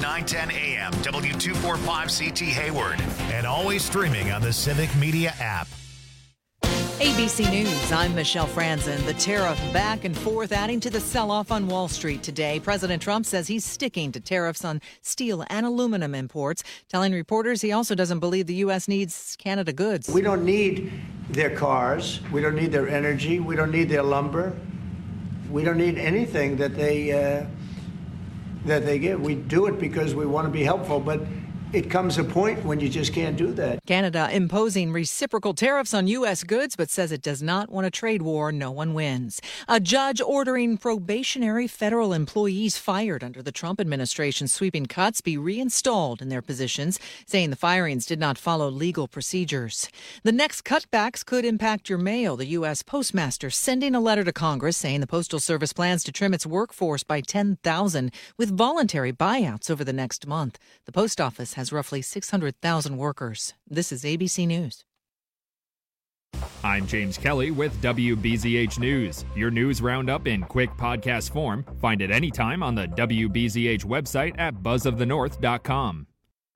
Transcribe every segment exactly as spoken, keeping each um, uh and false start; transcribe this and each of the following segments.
nine ten A M, W two forty-five C T Hayward, and always streaming on the Civic Media app. A B C News, I'm Michelle Franzen. The tariff back and forth adding to the sell-off on Wall Street today. President Trump says he's sticking to tariffs on steel and aluminum imports, telling reporters he also doesn't believe the U S needs Canada goods. We don't need their cars. We don't need their energy. We don't need their lumber. We don't need anything that they uh, that they give. We do it because we want to be helpful, but it comes a point when you just can't do that. Canada imposing reciprocal tariffs on U S goods, but says it does not want a trade war. No one wins. A judge ordering probationary federal employees fired under the Trump administration's sweeping cuts be reinstalled in their positions, saying the firings did not follow legal procedures. The next cutbacks could impact your mail. The U S Postmaster sending a letter to Congress saying the Postal Service plans to trim its workforce by ten thousand with voluntary buyouts over the next month. The Post Office has roughly six hundred thousand workers. This is A B C News. I'm James Kelly with W B Z H News. Your news roundup in quick podcast form. Find it anytime on the W B Z H website at buzz of the north dot com.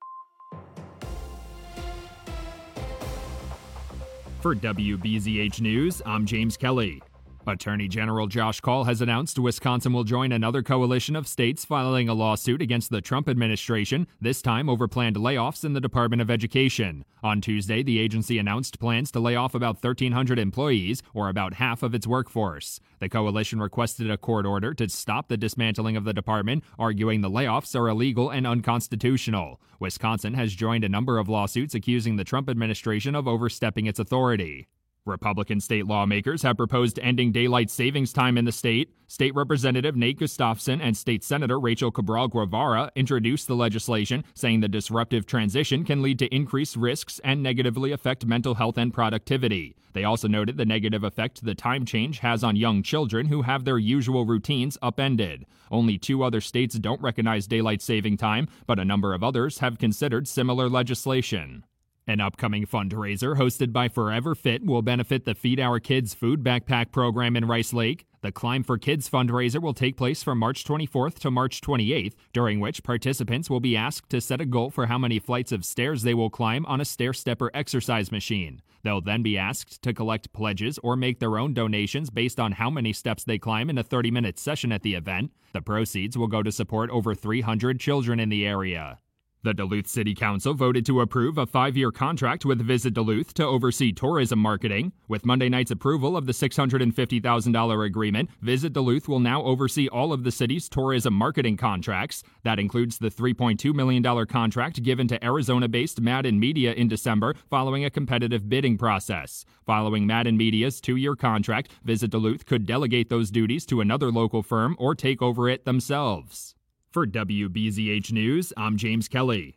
For W B Z H News, I'm James Kelly. Attorney General Josh Kaul has announced Wisconsin will join another coalition of states filing a lawsuit against the Trump administration, this time over planned layoffs in the Department of Education. On Tuesday, the agency announced plans to lay off about thirteen hundred employees, or about half of its workforce. The coalition requested a court order to stop the dismantling of the department, arguing the layoffs are illegal and unconstitutional. Wisconsin has joined a number of lawsuits accusing the Trump administration of overstepping its authority. Republican state lawmakers have proposed ending daylight savings time in the state. State Representative Nate Gustafson and State Senator Rachel Cabral Guevara introduced the legislation, saying the disruptive transition can lead to increased risks and negatively affect mental health and productivity. They also noted the negative effect the time change has on young children who have their usual routines upended. Only two other states don't recognize daylight saving time, but a number of others have considered similar legislation. An upcoming fundraiser hosted by Forever Fit will benefit the Feed Our Kids food backpack program in Rice Lake. The Climb for Kids fundraiser will take place from March twenty-fourth to March twenty-eighth, during which participants will be asked to set a goal for how many flights of stairs they will climb on a stair-stepper exercise machine. They'll then be asked to collect pledges or make their own donations based on how many steps they climb in a thirty-minute session at the event. The proceeds will go to support over three hundred children in the area. The Duluth City Council voted to approve a five-year contract with Visit Duluth to oversee tourism marketing. With Monday night's approval of the six hundred fifty thousand dollars agreement, Visit Duluth will now oversee all of the city's tourism marketing contracts. That includes the three point two million dollars contract given to Arizona-based Madden Media in December following a competitive bidding process. Following Madden Media's two-year contract, Visit Duluth could delegate those duties to another local firm or take over it themselves. For W B Z H News, I'm James Kelly.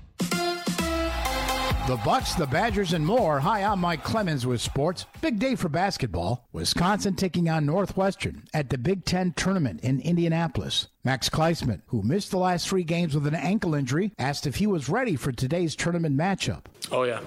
The Bucks, the Badgers, and more. Hi, I'm Mike Clemens with sports. Big day for basketball. Wisconsin taking on Northwestern at the Big Ten tournament in Indianapolis. Max Kleisman, who missed the last three games with an ankle injury, asked if he was ready for today's tournament matchup. Oh, yeah.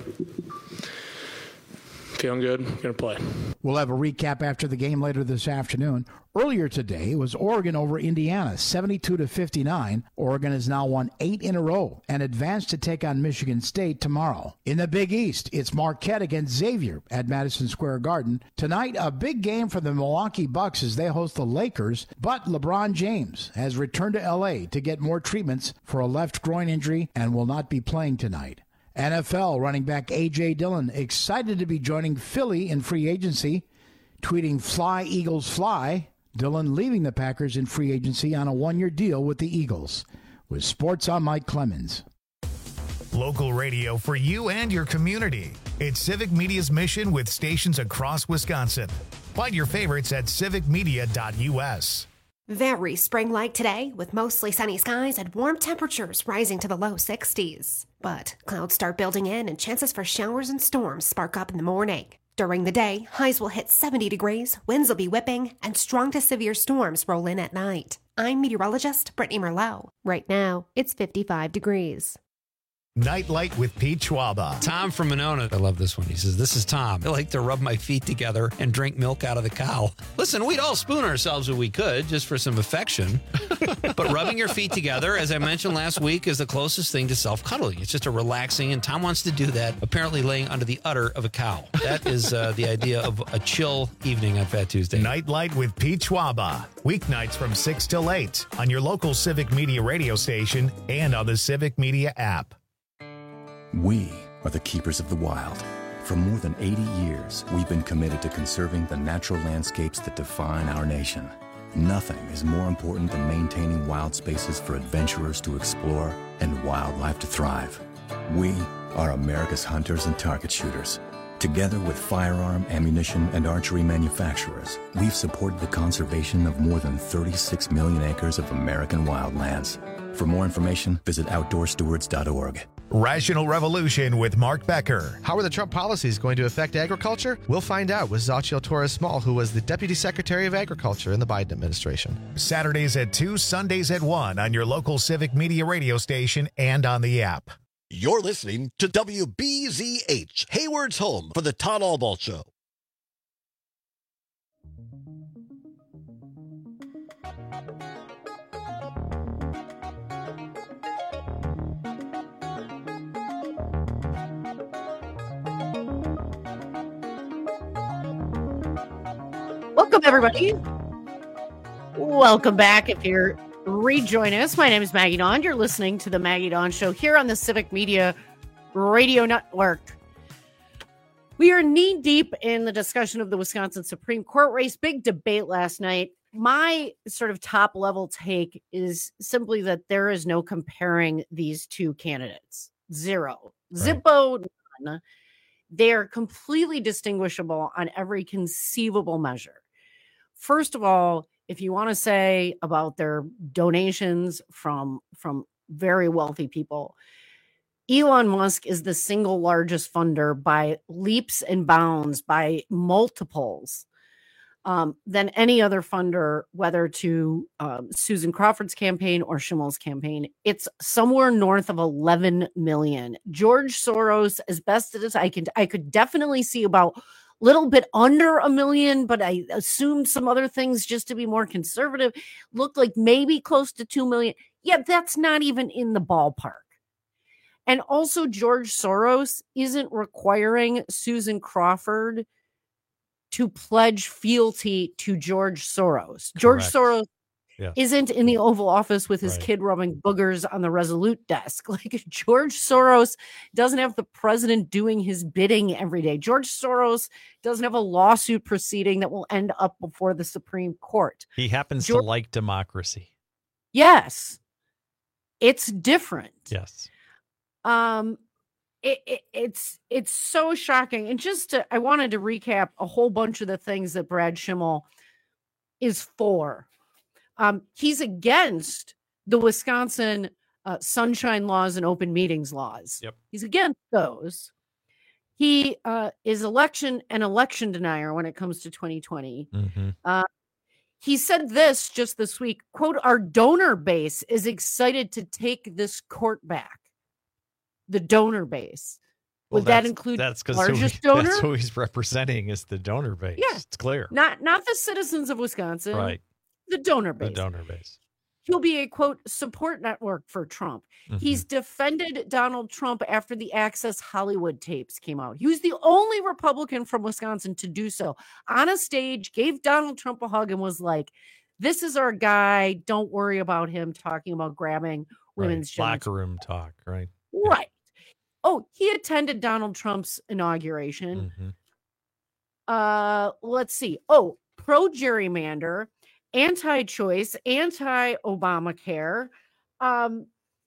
Feeling good. Gonna play. We'll have a recap after the game later this afternoon. Earlier today was Oregon over Indiana, seventy-two to fifty-nine. Oregon has now won eight in a row and advanced to take on Michigan State tomorrow. In the Big East, it's Marquette against Xavier at Madison Square Garden. Tonight, a big game for the Milwaukee Bucks as they host the Lakers, but LeBron James has returned to L A to get more treatments for a left groin injury and will not be playing tonight. N F L running back A J. Dillon excited to be joining Philly in free agency, tweeting "Fly, Eagles, fly." Dillon leaving the Packers in free agency on a one-year deal with the Eagles. With sports, I'm Mike Clemens. Local radio for you and your community. It's Civic Media's mission with stations across Wisconsin. Find your favorites at civic media dot u s. Very spring-like today, with mostly sunny skies and warm temperatures rising to the low sixties. But clouds start building in and chances for showers and storms spark up in the morning. During the day, highs will hit seventy degrees, winds will be whipping, and strong to severe storms roll in at night. I'm meteorologist Brittany Merlot. Right now, it's fifty-five degrees. Nightlight with Pete Schwaba. Tom from Monona. I love this one. He says, this is Tom. I like to rub my feet together and drink milk out of the cow. Listen, we'd all spoon ourselves if we could, just for some affection. But rubbing your feet together, as I mentioned last week, is the closest thing to self-cuddling. It's just a relaxing, and Tom wants to do that, apparently laying under the udder of a cow. That is uh, the idea of a chill evening on Fat Tuesday. Nightlight with Pete Schwaba. Weeknights from six till eight on your local Civic Media radio station and on the Civic Media app. We are the keepers of the wild. For more than eighty years, we've been committed to conserving the natural landscapes that define our nation. Nothing is more important than maintaining wild spaces for adventurers to explore and wildlife to thrive. We are America's hunters and target shooters. Together with firearm, ammunition, and archery manufacturers, we've supported the conservation of more than thirty-six million acres of American wildlands. For more information, visit outdoor stewards dot org. Rational Revolution with Mark Becker. How are the Trump policies going to affect agriculture? We'll find out with Xochitl Torres-Small, who was the Deputy Secretary of Agriculture in the Biden administration. Saturdays at two, Sundays at one on your local Civic Media radio station and on the app. You're listening to W B Z H, Hayward's home for the Todd Albaugh Show. Welcome, everybody. Welcome back. If you're rejoining us, my name is Maggie Dawn. You're listening to the Maggie Dawn Show here on the Civic Media Radio Network. We are knee deep in the discussion of the Wisconsin Supreme Court race. Big debate last night. My sort of top level take is simply that there is no comparing these two candidates. Zero. Right. Zippo, none. They are completely distinguishable on every conceivable measure. First of all, if you want to say about their donations from, from very wealthy people, Elon Musk is the single largest funder by leaps and bounds, by multiples, um, than any other funder, whether to um, Susan Crawford's campaign or Schimmel's campaign. It's somewhere north of eleven million. George Soros, as best as I can, I could definitely see about little bit under a million, but I assumed some other things just to be more conservative. Looked like maybe close to two million. Yeah, that's not even in the ballpark. And also George Soros isn't requiring Susan Crawford to pledge fealty to George Soros. Correct. George Soros yeah. isn't in the Oval Office with his right. kid rubbing boogers on the Resolute desk. Like George Soros doesn't have the president doing his bidding every day. George Soros doesn't have a lawsuit proceeding that will end up before the Supreme Court. He happens George- to like democracy. Yes. It's different. Yes. Um, it, it, it's it's so shocking. And just to, I wanted to recap a whole bunch of the things that Brad Schimmel is for. Um, he's against the Wisconsin uh, sunshine laws and open meetings laws. Yep. He's against those. He uh, is election an election denier when it comes to twenty twenty. Mm-hmm. Uh, he said this just this week, quote, "Our donor base is excited to take this court back." The donor base. Would well, that include that's the largest he, donor? That's who he's representing is the donor base. Yeah. It's clear. Not not the citizens of Wisconsin. Right. The donor base. The donor base. He'll be a, quote, support network for Trump. Mm-hmm. He's defended Donald Trump after the Access Hollywood tapes came out. He was the only Republican from Wisconsin to do so. On a stage, gave Donald Trump a hug and was like, this is our guy. Don't worry about him talking about grabbing women's right. Locker room talk, right? Right. Oh, he attended Donald Trump's inauguration. Mm-hmm. Uh, let's see. Oh, pro-gerrymander, anti-choice, anti-Obamacare, um,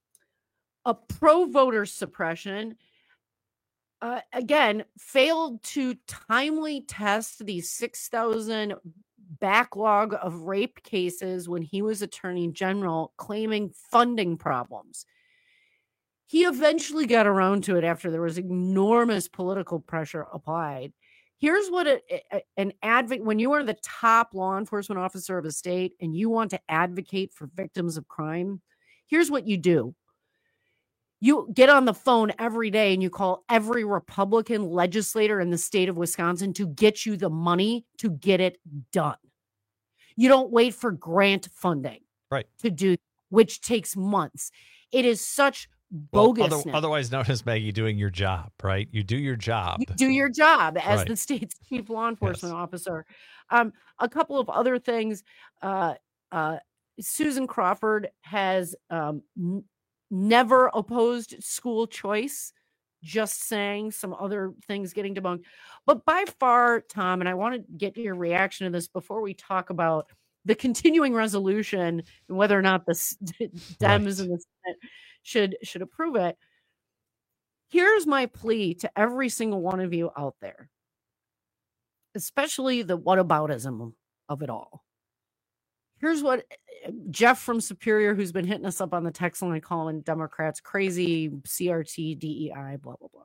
a pro-voter suppression. Uh, again, failed to timely test the six thousand backlog of rape cases when he was Attorney General, claiming funding problems. He eventually got around to it after there was enormous political pressure applied. Here's what a, a, an advocate, when you are the top law enforcement officer of a state and you want to advocate for victims of crime, here's what you do. You get on the phone every day and you call every Republican legislator in the state of Wisconsin to get you the money to get it done. You don't wait for grant funding right. to do, which takes months. It is such bogus. Well, other, otherwise known as, Maggie, doing your job, right? You do your job. You do your job as right. the state's chief law enforcement yes. officer. Um, a couple of other things. Uh, uh, Susan Crawford has um, n- never opposed school choice, just saying some other things getting debunked. But by far, Tom, and I want to get your reaction to this before we talk about the continuing resolution and whether or not the Dems right. in the Senate should, should approve it. Here's my plea to every single one of you out there, especially the whataboutism of it all. Here's what Jeff from Superior, who's been hitting us up on the text line, calling Democrats crazy, C R T, D E I, blah, blah, blah.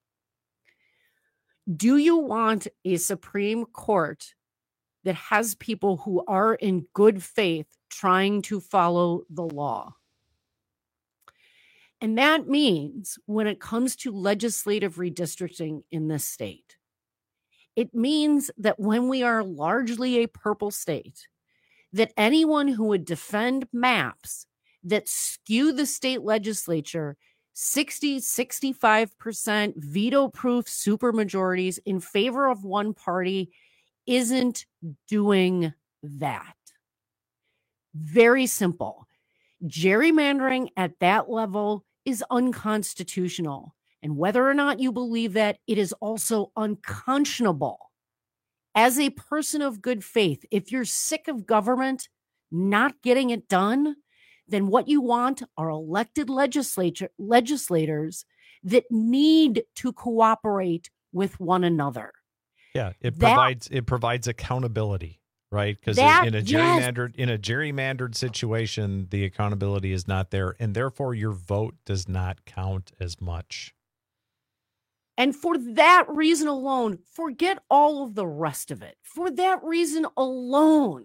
Do you want a Supreme Court that has people who are in good faith trying to follow the law? And that means when it comes to legislative redistricting in this state, it means that when we are largely a purple state, that anyone who would defend maps that skew the state legislature sixty, sixty-five percent veto-proof supermajorities in favor of one party isn't doing that. Very simple. Gerrymandering at that level is unconstitutional. And whether or not you believe that, it is also unconscionable. As a person of good faith, if you're sick of government not getting it done, then what you want are elected legislature legislators that need to cooperate with one another. Yeah, it that, provides it provides accountability, right? Because in a gerrymandered yes. in a gerrymandered situation, the accountability is not there, and therefore your vote does not count as much. And for that reason alone, forget all of the rest of it. For that reason alone,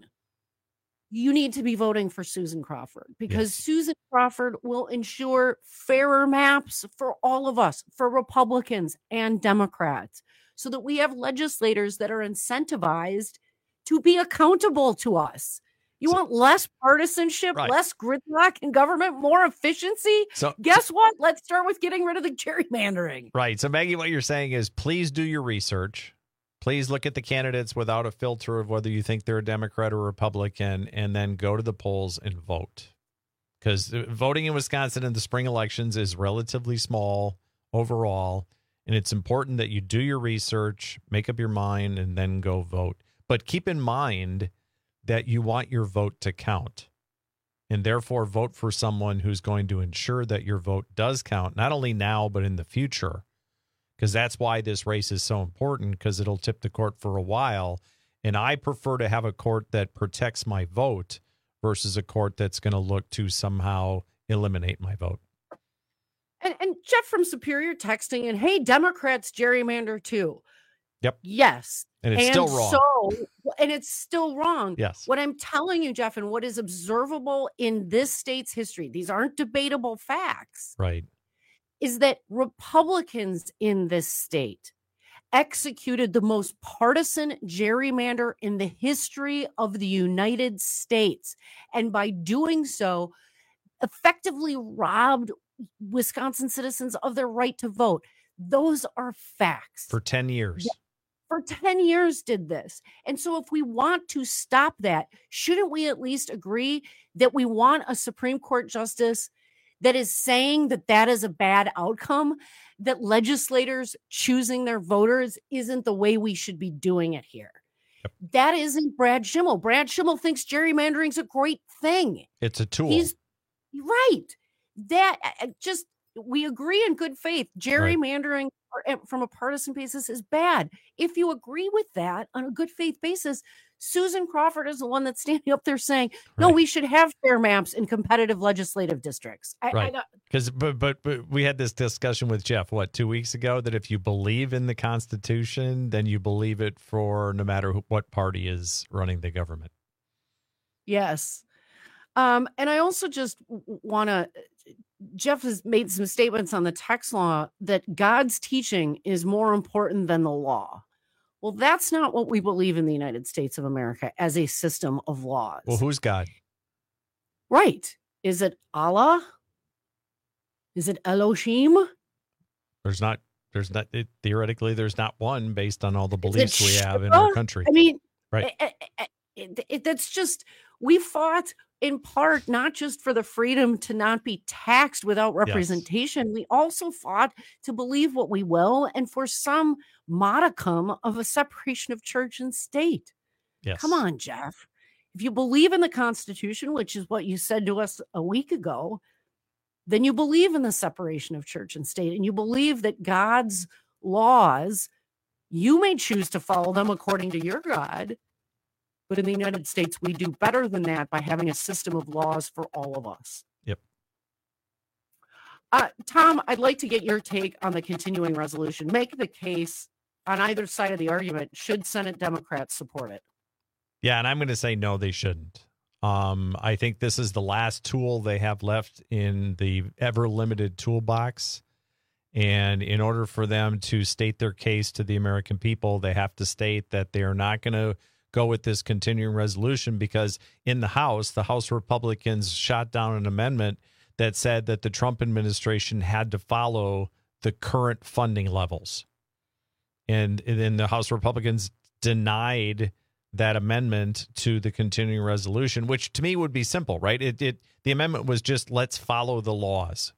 you need to be voting for Susan Crawford, because yes. Susan Crawford will ensure fairer maps for all of us, for Republicans and Democrats, so that we have legislators that are incentivized to be accountable to us. You so, want less partisanship, right. less gridlock in government, more efficiency? So guess what? Let's start with getting rid of the gerrymandering. Right. So, Maggie, what you're saying is please do your research. Please look at the candidates without a filter of whether you think they're a Democrat or Republican, and then go to the polls and vote. Because voting in Wisconsin in the spring elections is relatively small overall, and it's important that you do your research, make up your mind, and then go vote. But keep in mind that you want your vote to count, and therefore vote for someone who's going to ensure that your vote does count, not only now, but in the future, because that's why this race is so important, because it'll tip the court for a while. And I prefer to have a court that protects my vote versus a court that's going to look to somehow eliminate my vote. And, and Jeff from Superior texting, and hey, Democrats gerrymander too. Yep. Yes. And it's and still wrong. So, and it's still wrong. Yes. What I'm telling you, Jeff, and what is observable in this state's history, these aren't debatable facts. Right. Is that Republicans in this state executed the most partisan gerrymander in the history of the United States. And by doing so, effectively robbed Wisconsin citizens of their right to vote. Those are facts. For ten years. Yeah. For ten years did this. And so if we want to stop that, shouldn't we at least agree that we want a Supreme Court justice that is saying that that is a bad outcome, that legislators choosing their voters isn't the way we should be doing it here? Yep. That isn't Brad Schimmel. Brad Schimmel thinks gerrymandering is a great thing. It's a tool. He's right. That just, we agree in good faith. Gerrymandering right. from a partisan basis is bad. If you agree with that on a good faith basis, Susan Crawford is the one that's standing up there saying, no, right. we should have fair maps in competitive legislative districts. I, right. Because, but, but, but we had this discussion with Jeff, what, two weeks ago, that if you believe in the Constitution, then you believe it for no matter who, what party is running the government. Yes. Um, and I also just want to Jeff has made some statements on the tax law that God's teaching is more important than the law. Well, that's not what we believe in the United States of America as a system of laws. Well, who's God? Right. Is it Allah? Is it Elohim? There's not, there's not, it, theoretically, there's not one based on all the Is beliefs it we have in Shiva? our country. I mean, right. it, it, it, it, that's just, we fought in part not just for the freedom to not be taxed without representation. Yes. We also fought to believe what we will and for some modicum of a separation of church and state. Yes. Come on, Jeff. If you believe in the Constitution, which is what you said to us a week ago, then you believe in the separation of church and state, and you believe that God's laws, you may choose to follow them according to your God. But in the United States, we do better than that by having a system of laws for all of us. Yep. Uh, Tom, I'd like to get your take on the continuing resolution. Make the case on either side of the argument. Should Senate Democrats support it? Yeah, and I'm going to say no, they shouldn't. Um, I think this is the last tool they have left in the ever-limited toolbox. And in order for them to state their case to the American people, they have to state that they are not going to go with this continuing resolution because in the House, the House Republicans shot down an amendment that said that the Trump administration had to follow the current funding levels. And then the House Republicans denied that amendment to the continuing resolution, which to me would be simple, right? It, it the amendment was just let's follow the laws.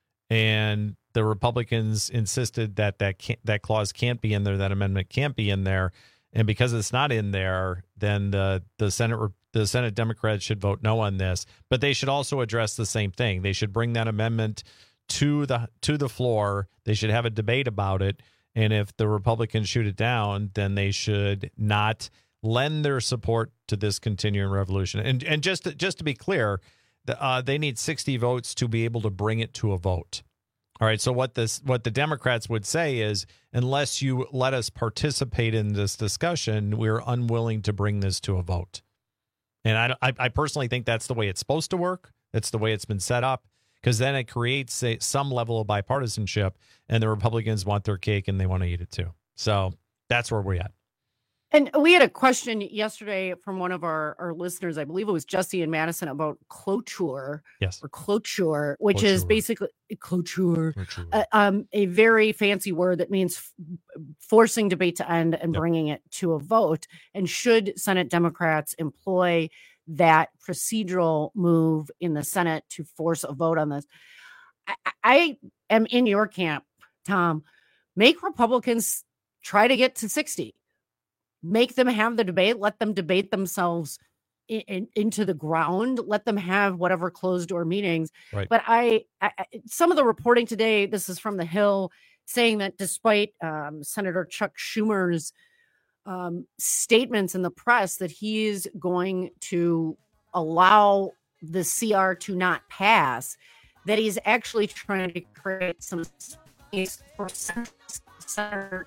And the Republicans insisted that that, can't, that clause can't be in there, that amendment can't be in there. And because it's not in there, then the, the Senate the Senate Democrats should vote no on this. But they should also address the same thing. They should bring that amendment to the to the floor. They should have a debate about it. And if the Republicans shoot it down, then they should not lend their support to this continuing revolution. And and just to, just to be clear, the, uh, they need sixty votes to be able to bring it to a vote. All right. So what this what the Democrats would say is, unless you let us participate in this discussion, we're unwilling to bring this to a vote. And I, I, I personally think that's the way it's supposed to work. That's the way it's been set up, because then it creates a, some level of bipartisanship, and the Republicans want their cake and they want to eat it too. So that's where we're at. And we had a question yesterday from one of our, our listeners, I believe it was Jesse and Madison, about cloture. Yes. Or cloture, which Cloture. is basically cloture, Cloture. uh, um, a very fancy word that means f- forcing debate to end and Yep. bringing it to a vote. And should Senate Democrats employ that procedural move in the Senate to force a vote on this? I, I am in your camp, Tom. Make Republicans try to get to sixty. Make them have the debate. Let them debate themselves in, in, into the ground. Let them have whatever closed door meetings. Right. But I, I, some of the reporting today, this is from the Hill, saying that despite um, Senator Chuck Schumer's um, statements in the press that he is going to allow the C R to not pass, that he's actually trying to create some space for Senator.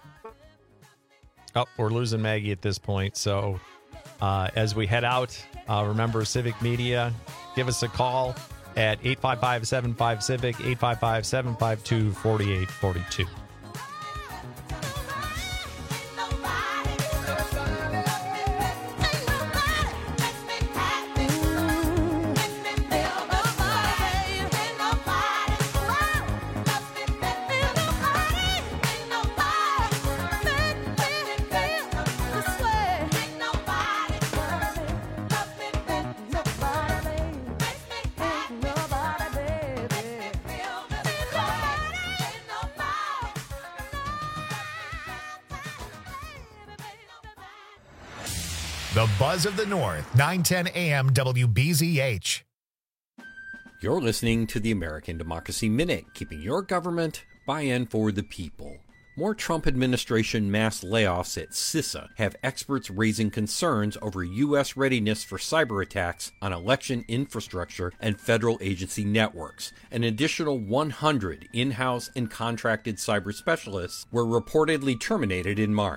Oh, we're losing Maggie at this point. So uh, as we head out, uh, remember Civic Media. Give us a call at eight five five, seven five, Civic, eight five five, seven five two, four eight four two. The Buzz of the North, nine ten A M W B Z H. You're listening to the American Democracy Minute, keeping your government by and for the people. More Trump administration mass layoffs at CISA have experts raising concerns over U S readiness for cyber attacks on election infrastructure and federal agency networks. An additional one hundred in-house and contracted cyber specialists were reportedly terminated in March.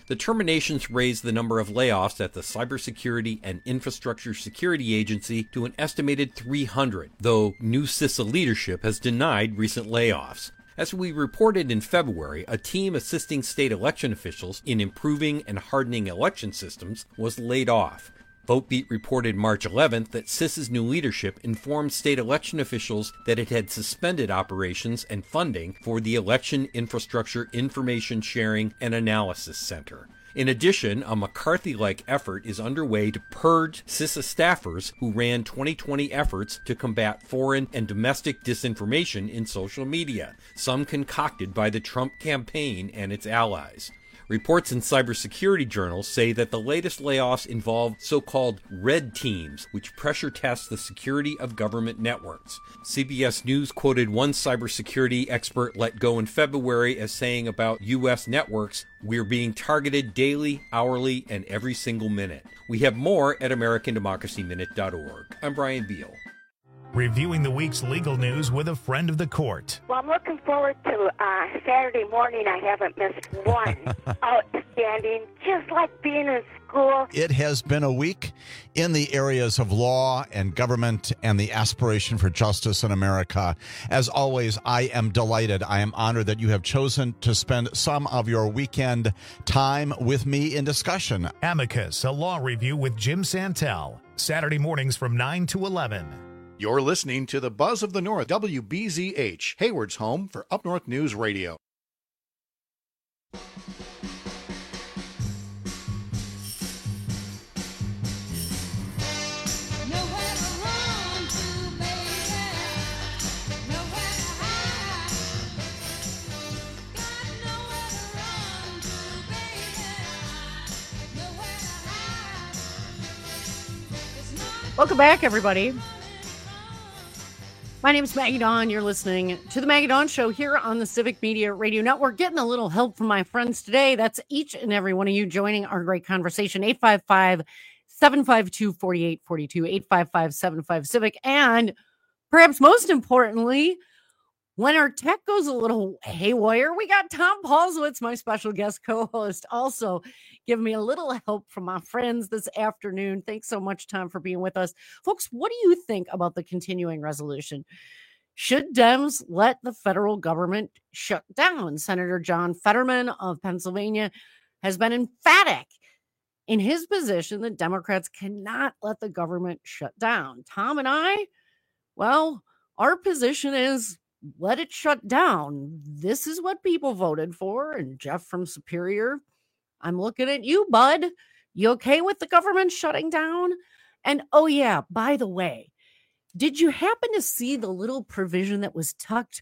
The terminations raised the number of layoffs at the Cybersecurity and Infrastructure Security Agency to an estimated three hundred, though new CISA leadership has denied recent layoffs. As we reported in February, a team assisting state election officials in improving and hardening election systems was laid off. VoteBeat reported March eleventh that CISA's new leadership informed state election officials that it had suspended operations and funding for the Election Infrastructure Information Sharing and Analysis Center. In addition, a McCarthy-like effort is underway to purge CISA staffers who ran twenty twenty efforts to combat foreign and domestic disinformation in social media, some concocted by the Trump campaign and its allies. Reports in cybersecurity journals say that the latest layoffs involve so-called red teams, which pressure test the security of government networks. C B S News quoted one cybersecurity expert let go in February as saying about U S networks, "We're being targeted daily, hourly, and every single minute." We have more at American Democracy Minute dot org. I'm Brian Beal. Reviewing the week's legal news with a friend of the court. Well, I'm looking forward to uh, Saturday morning. I haven't missed one. Outstanding, just like being in school. It has been a week in the areas of law and government and the aspiration for justice in America. As always, I am delighted. I am honored that you have chosen to spend some of your weekend time with me in discussion. Amicus, a law review with Jim Santel. Saturday mornings from nine to eleven. You're listening to the Buzz of the North, W B Z H, Hayward's home for Up North News Radio. Welcome back, everybody. My name is Maggie Dawn. You're listening to the Maggie Dawn Show here on the Civic Media Radio Network. Getting a little help from my friends today. That's each and every one of you joining our great conversation. eight five five, seven five two, four eight four two, eight five five, seven five, Civic. And perhaps most importantly, when our tech goes a little haywire, we got Tom Paulswitz, my special guest co-host, also giving me a little help from my friends this afternoon. Thanks so much, Tom, for being with us. Folks, what do you think about the continuing resolution? Should Dems let the federal government shut down? Senator John Fetterman of Pennsylvania has been emphatic in his position that Democrats cannot let the government shut down. Tom and I, well, our position is let it shut down. This is what people voted for. And Jeff from Superior, I'm looking at you, bud. You okay with the government shutting down? And oh yeah, by the way, did you happen to see the little provision that was tucked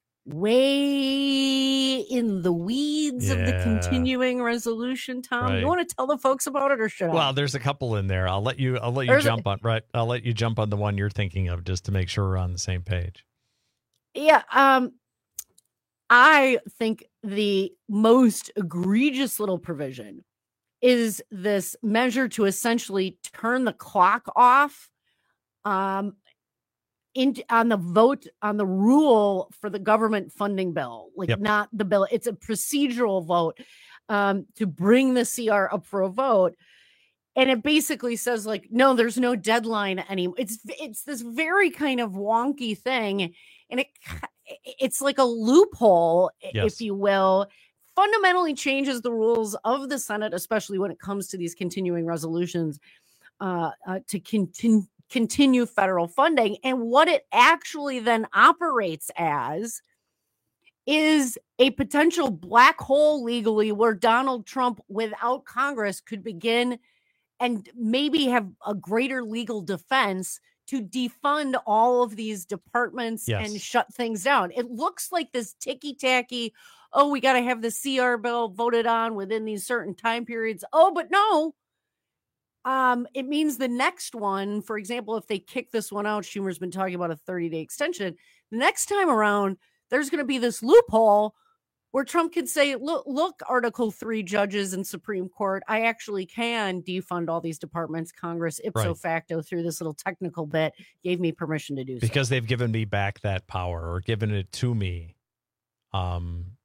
way in the weeds yeah. of the continuing resolution, Tom? Right. You want to tell the folks about it, or should I? Well, there's a couple in there. I'll let you I'll let you there's jump a- on right. I'll let you jump on the one you're thinking of just to make sure we're on the same page. Yeah, um, I think the most egregious little provision is this measure to essentially turn the clock off um, in, on the vote, on the rule for the government funding bill, like yep. not the bill. It's a procedural vote um, to bring the C R up for a vote. And it basically says, like, no, there's no deadline anymore. It's it's this very kind of wonky thing. And it it's like a loophole, yes. if you will, fundamentally changes the rules of the Senate, especially when it comes to these continuing resolutions uh, uh, to continue continue federal funding. And what it actually then operates as is a potential black hole legally where Donald Trump, without Congress, could begin and maybe have a greater legal defense to defund all of these departments yes. and shut things down. It looks like this ticky-tacky, oh, we got to have the C R bill voted on within these certain time periods. Oh, but no. Um, it means the next one, for example, if they kick this one out, Schumer's been talking about a thirty-day extension. The next time around, there's going to be this loophole where Trump could say, look, look, Article three judges in Supreme Court, I actually can defund all these departments. Congress, ipso right. facto, through this little technical bit, gave me permission to do because so. they've given me back that power or given it to me. Um,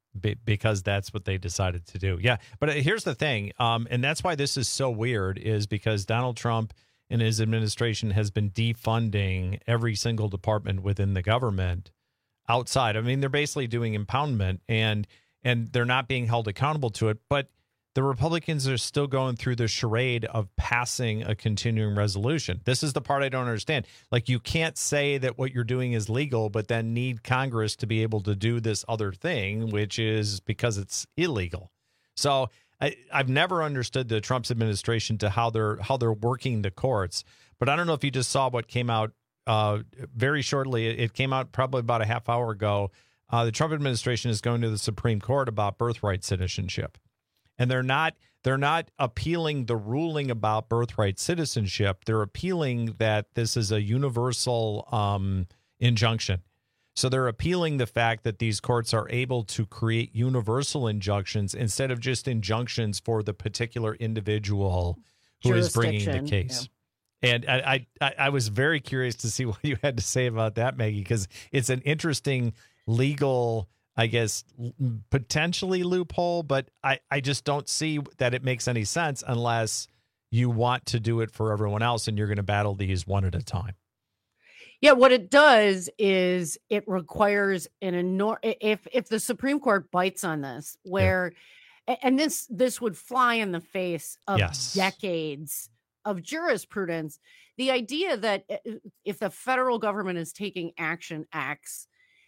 be, because that's what they decided to do. Yeah, but here's the thing, um, and that's why this is so weird, is because Donald Trump and his administration has been defunding every single department within the government outside. I mean, they're basically doing impoundment, and and they're not being held accountable to it, but the Republicans are still going through the charade of passing a continuing resolution. This is the part I don't understand. Like, you can't say that what you're doing is legal, but then need Congress to be able to do this other thing, which is because it's illegal. So I, I've never understood the Trump's administration to how they're how they're working the courts. But I don't know if you just saw what came out uh, very shortly. It came out probably about a half hour ago. Uh, the Trump administration is going to the Supreme Court about birthright citizenship. And they're not they're not appealing the ruling about birthright citizenship. They're appealing that this is a universal um, injunction. So they're appealing the fact that these courts are able to create universal injunctions instead of just injunctions for the particular individual who is bringing the case. Yeah. And I, I I was very curious to see what you had to say about that, Maggie, because it's an interesting legal, I guess, potentially loophole, but I, I just don't see that it makes any sense unless you want to do it for everyone else and you're going to battle these one at a time. Yeah, what it does is it requires an enormous, if if the Supreme Court bites on this, where, yeah. and this this would fly in the face of yes. decades of jurisprudence, the idea that if the federal government is taking action X,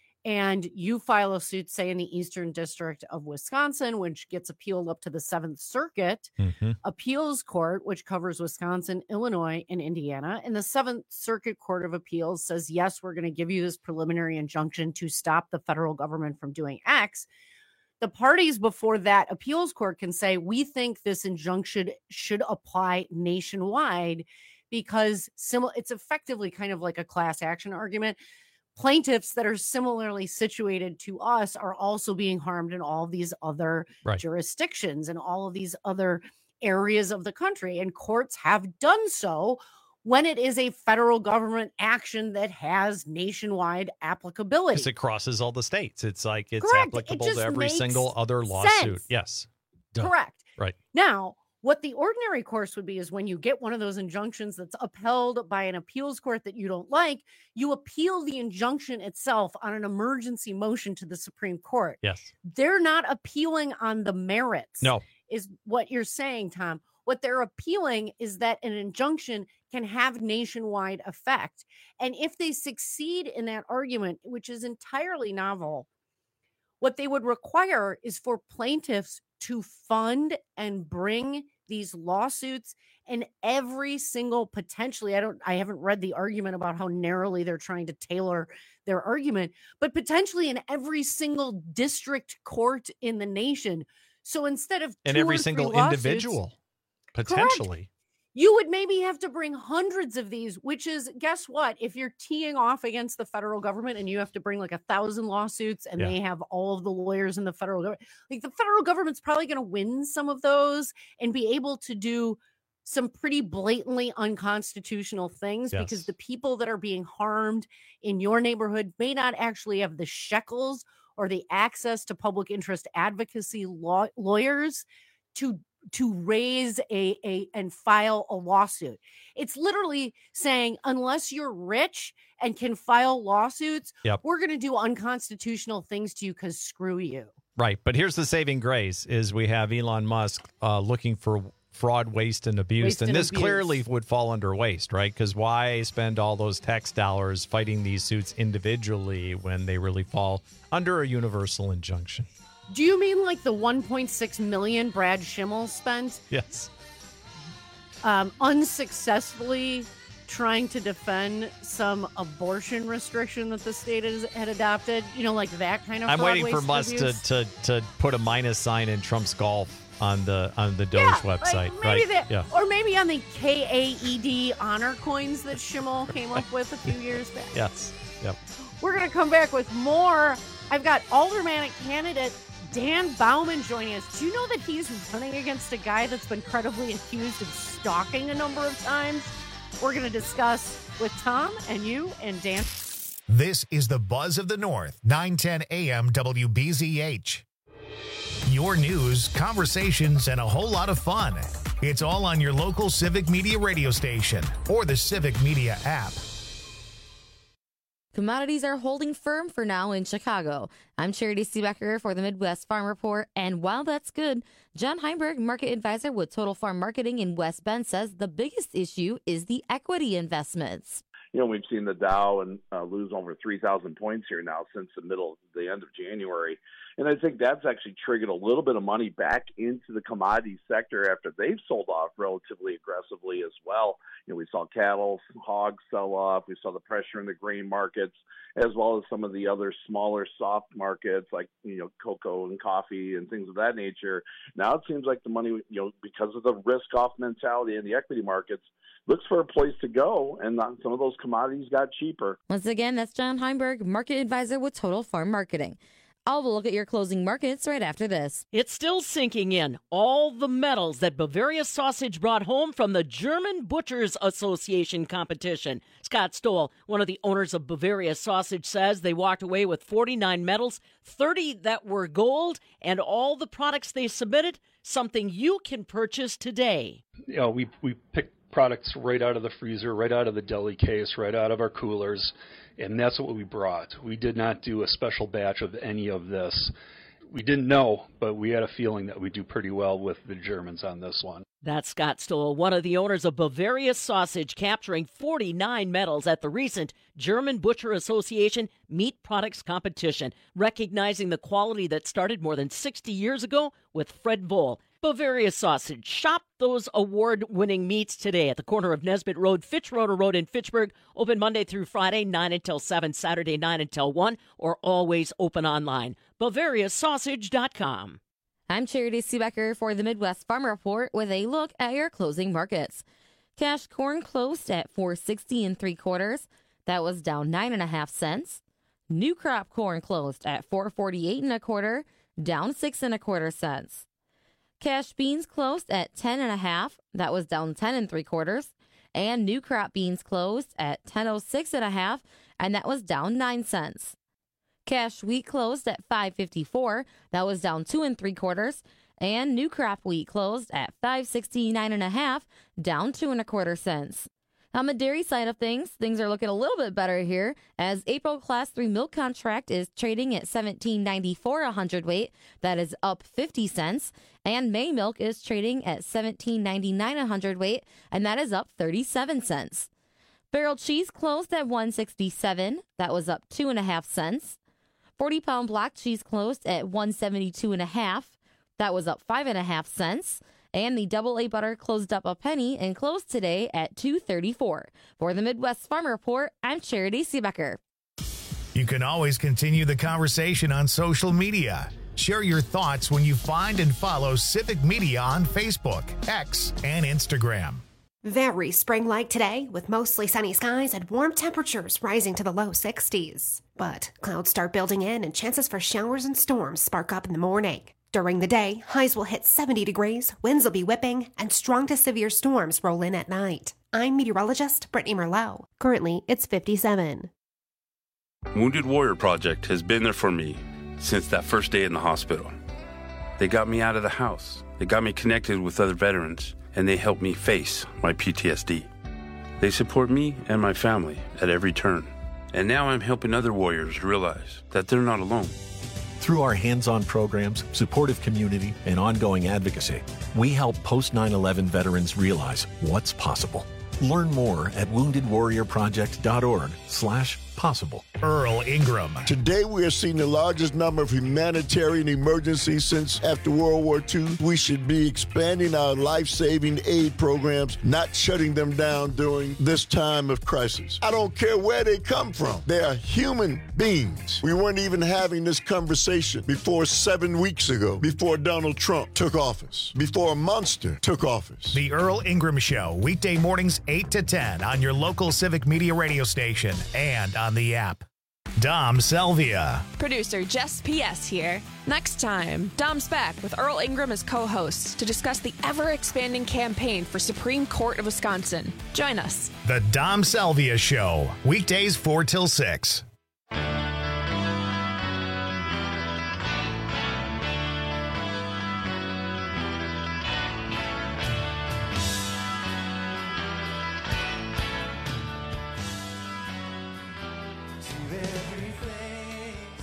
and you file a suit, say, in the Eastern District of Wisconsin, which gets appealed up to the Seventh Circuit mm-hmm. Appeals Court, which covers Wisconsin, Illinois, and Indiana. And the Seventh Circuit Court of Appeals says, yes, we're going to give you this preliminary injunction to stop the federal government from doing X. The parties before that appeals court can say, we think this injunction should apply nationwide because sim- it's effectively kind of like a class action argument. Plaintiffs that are similarly situated to us are also being harmed in all of these other right. jurisdictions and all of these other areas of the country. And courts have done so when it is a federal government action that has nationwide applicability. Because it crosses all the states. It's like it's Correct. applicable it to every single other lawsuit. Sense. Yes. Duh. Correct. Right. Now, what the ordinary course would be is when you get one of those injunctions that's upheld by an appeals court that you don't like, you appeal the injunction itself on an emergency motion to the Supreme Court. Yes. They're not appealing on the merits. No. Is what you're saying, Tom. What they're appealing is that an injunction can have nationwide effect. And if they succeed in that argument, which is entirely novel, what they would require is for plaintiffs to fund and bring these lawsuits and every single potentially, I don't, I haven't read the argument about how narrowly they're trying to tailor their argument, but potentially in every single district court in the nation. So instead of and two every or single three lawsuits, individual, potentially. Correct. You would maybe have to bring hundreds of these, which is, guess what? If you're teeing off against the federal government and you have to bring like a thousand lawsuits and yeah. they have all of the lawyers in the federal government, like the federal government's probably going to win some of those and be able to do some pretty blatantly unconstitutional things yes. because the people that are being harmed in your neighborhood may not actually have the shekels or the access to public interest advocacy law- lawyers to to raise a, a and file a lawsuit. It's literally saying, unless you're rich and can file lawsuits, yep. we're going to do unconstitutional things to you because screw you. Right. But here's the saving grace is we have Elon Musk uh, looking for fraud, waste, and abuse. Waste and, and this abuse. clearly would fall under waste, right? Because why spend all those tax dollars fighting these suits individually when they really fall under a universal injunction? Do you mean like the one point six million Brad Schimmel spent? Yes. Um, unsuccessfully trying to defend some abortion restriction that the state has, had adopted? You know, like that kind of I'm fraud, waiting for Musk to, to to put a minus sign in Trump's golf on the on the Doge yeah, website, like maybe right? That, yeah. Or maybe on the K A E D honor coins that Schimmel came up with a few years back. Yes. Yep. We're going to come back with more. I've got aldermanic candidate Dan Bauman joining us. Do you know that he's running against a guy that's been credibly accused of stalking a number of times? We're going to discuss with Tom and you and Dan. This is the Buzz of the North, nine ten A M W B Z H. your news, conversations, and a whole lot of fun. It's all on your local Civic Media radio station or the Civic Media app. Commodities are holding firm for now in Chicago. I'm Charity Seebecker for the Midwest Farm Report, and while that's good, John Heinberg, market advisor with Total Farm Marketing in West Bend, says the biggest issue is the equity investments. You know, we've seen the Dow and uh, lose over three thousand points here now since the middle, the end of January. And I think that's actually triggered a little bit of money back into the commodity sector after they've sold off relatively aggressively as well. You know, we saw cattle, hogs sell off. We saw the pressure in the grain markets, as well as some of the other smaller soft markets like, you know, cocoa and coffee and things of that nature. Now it seems like the money, you know, because of the risk-off mentality in the equity markets, looks for a place to go, and some of those commodities got cheaper. Once again, that's John Heinberg, market advisor with Total Farm Marketing. I'll look at your closing markets right after this. It's still sinking in. All the medals that Bavaria Sausage brought home from the German Butchers Association competition. Scott Stoll, one of the owners of Bavaria Sausage, says they walked away with forty-nine medals, thirty that were gold, and all the products they submitted, something you can purchase today. You know, we, we picked products right out of the freezer, right out of the deli case, right out of our coolers, and that's what we brought. We did not do a special batch of any of this. We didn't know, but we had a feeling that we'd do pretty well with the Germans on this one. That's Scott Stoll, one of the owners of Bavaria Sausage, capturing forty-nine medals at the recent German Butcher Association Meat Products Competition, recognizing the quality that started more than sixty years ago with Fred Voll. Bavaria Sausage. Shop those award-winning meats today at the corner of Nesbitt Road, Fitzroder Road in Fitchburg. Open Monday through Friday, nine until seven, Saturday, nine until one, or always open online. Bavaria Sausage dot com. I'm Charity Seebecker for the Midwest Farm Report with a look at your closing markets. Cash corn closed at four sixty and three quarters. That was down nine and a half cents. New crop corn closed at four forty-eight and a quarter, down six and a quarter cents. Cash beans closed at ten and a half. That was down ten and three quarters. And new crop beans closed at ten oh six and a half, and that was down nine cents. Cash wheat closed at five fifty-four. That was down two and three quarters. And new crop wheat closed at five sixty-nine and a half, down two and a quarter cents. On the dairy side of things, things are looking a little bit better here, as April Class three milk contract is trading at seventeen ninety-four a hundredweight. That is up fifty cents. And May milk is trading at seventeen ninety-nine a hundredweight, and that is up thirty-seven cents. Barrel cheese closed at one sixty-seven. That was up two and a half cents. forty pound block cheese closed at one seventy-two and a half. That was up five and a half cents. And the double A butter closed up a penny and closed today at two thirty-four. For the Midwest Farm Report, I'm Charity Seebecker. You can always continue the conversation on social media. Share your thoughts when you find and follow Civic Media on Facebook, X, and Instagram. Very spring-like today, with mostly sunny skies and warm temperatures rising to the low sixties. But clouds start building in and chances for showers and storms spark up in the morning. During the day, highs will hit seventy degrees, winds will be whipping, and strong to severe storms roll in at night. I'm meteorologist Brittany Merlot. Currently, it's fifty-seven. Wounded Warrior Project has been there for me since that first day in the hospital. They got me out of the house. They got me connected with other veterans, and they helped me face my P T S D. They support me and my family at every turn. And now I'm helping other warriors realize that they're not alone. Through our hands-on programs, supportive community, and ongoing advocacy, we help post nine eleven veterans realize what's possible. Learn more at wounded warrior project dot org slash possible. Earl Ingram. Today we are seeing the largest number of humanitarian emergencies since after World War Two. We should be expanding our life-saving aid programs, not shutting them down during this time of crisis. I don't care where they come from. They are human beings. We weren't even having this conversation before seven weeks ago, before Donald Trump took office, before a monster took office. The Earl Ingram Show, weekday mornings eight to ten on your local Civic Media radio station and on the app. Dom Selvia. Producer Jess P S here. Next time, Dom's back with Earl Ingram as co-host to discuss the ever-expanding campaign for Supreme Court of Wisconsin. Join us. The Dom Selvia Show, weekdays four till six.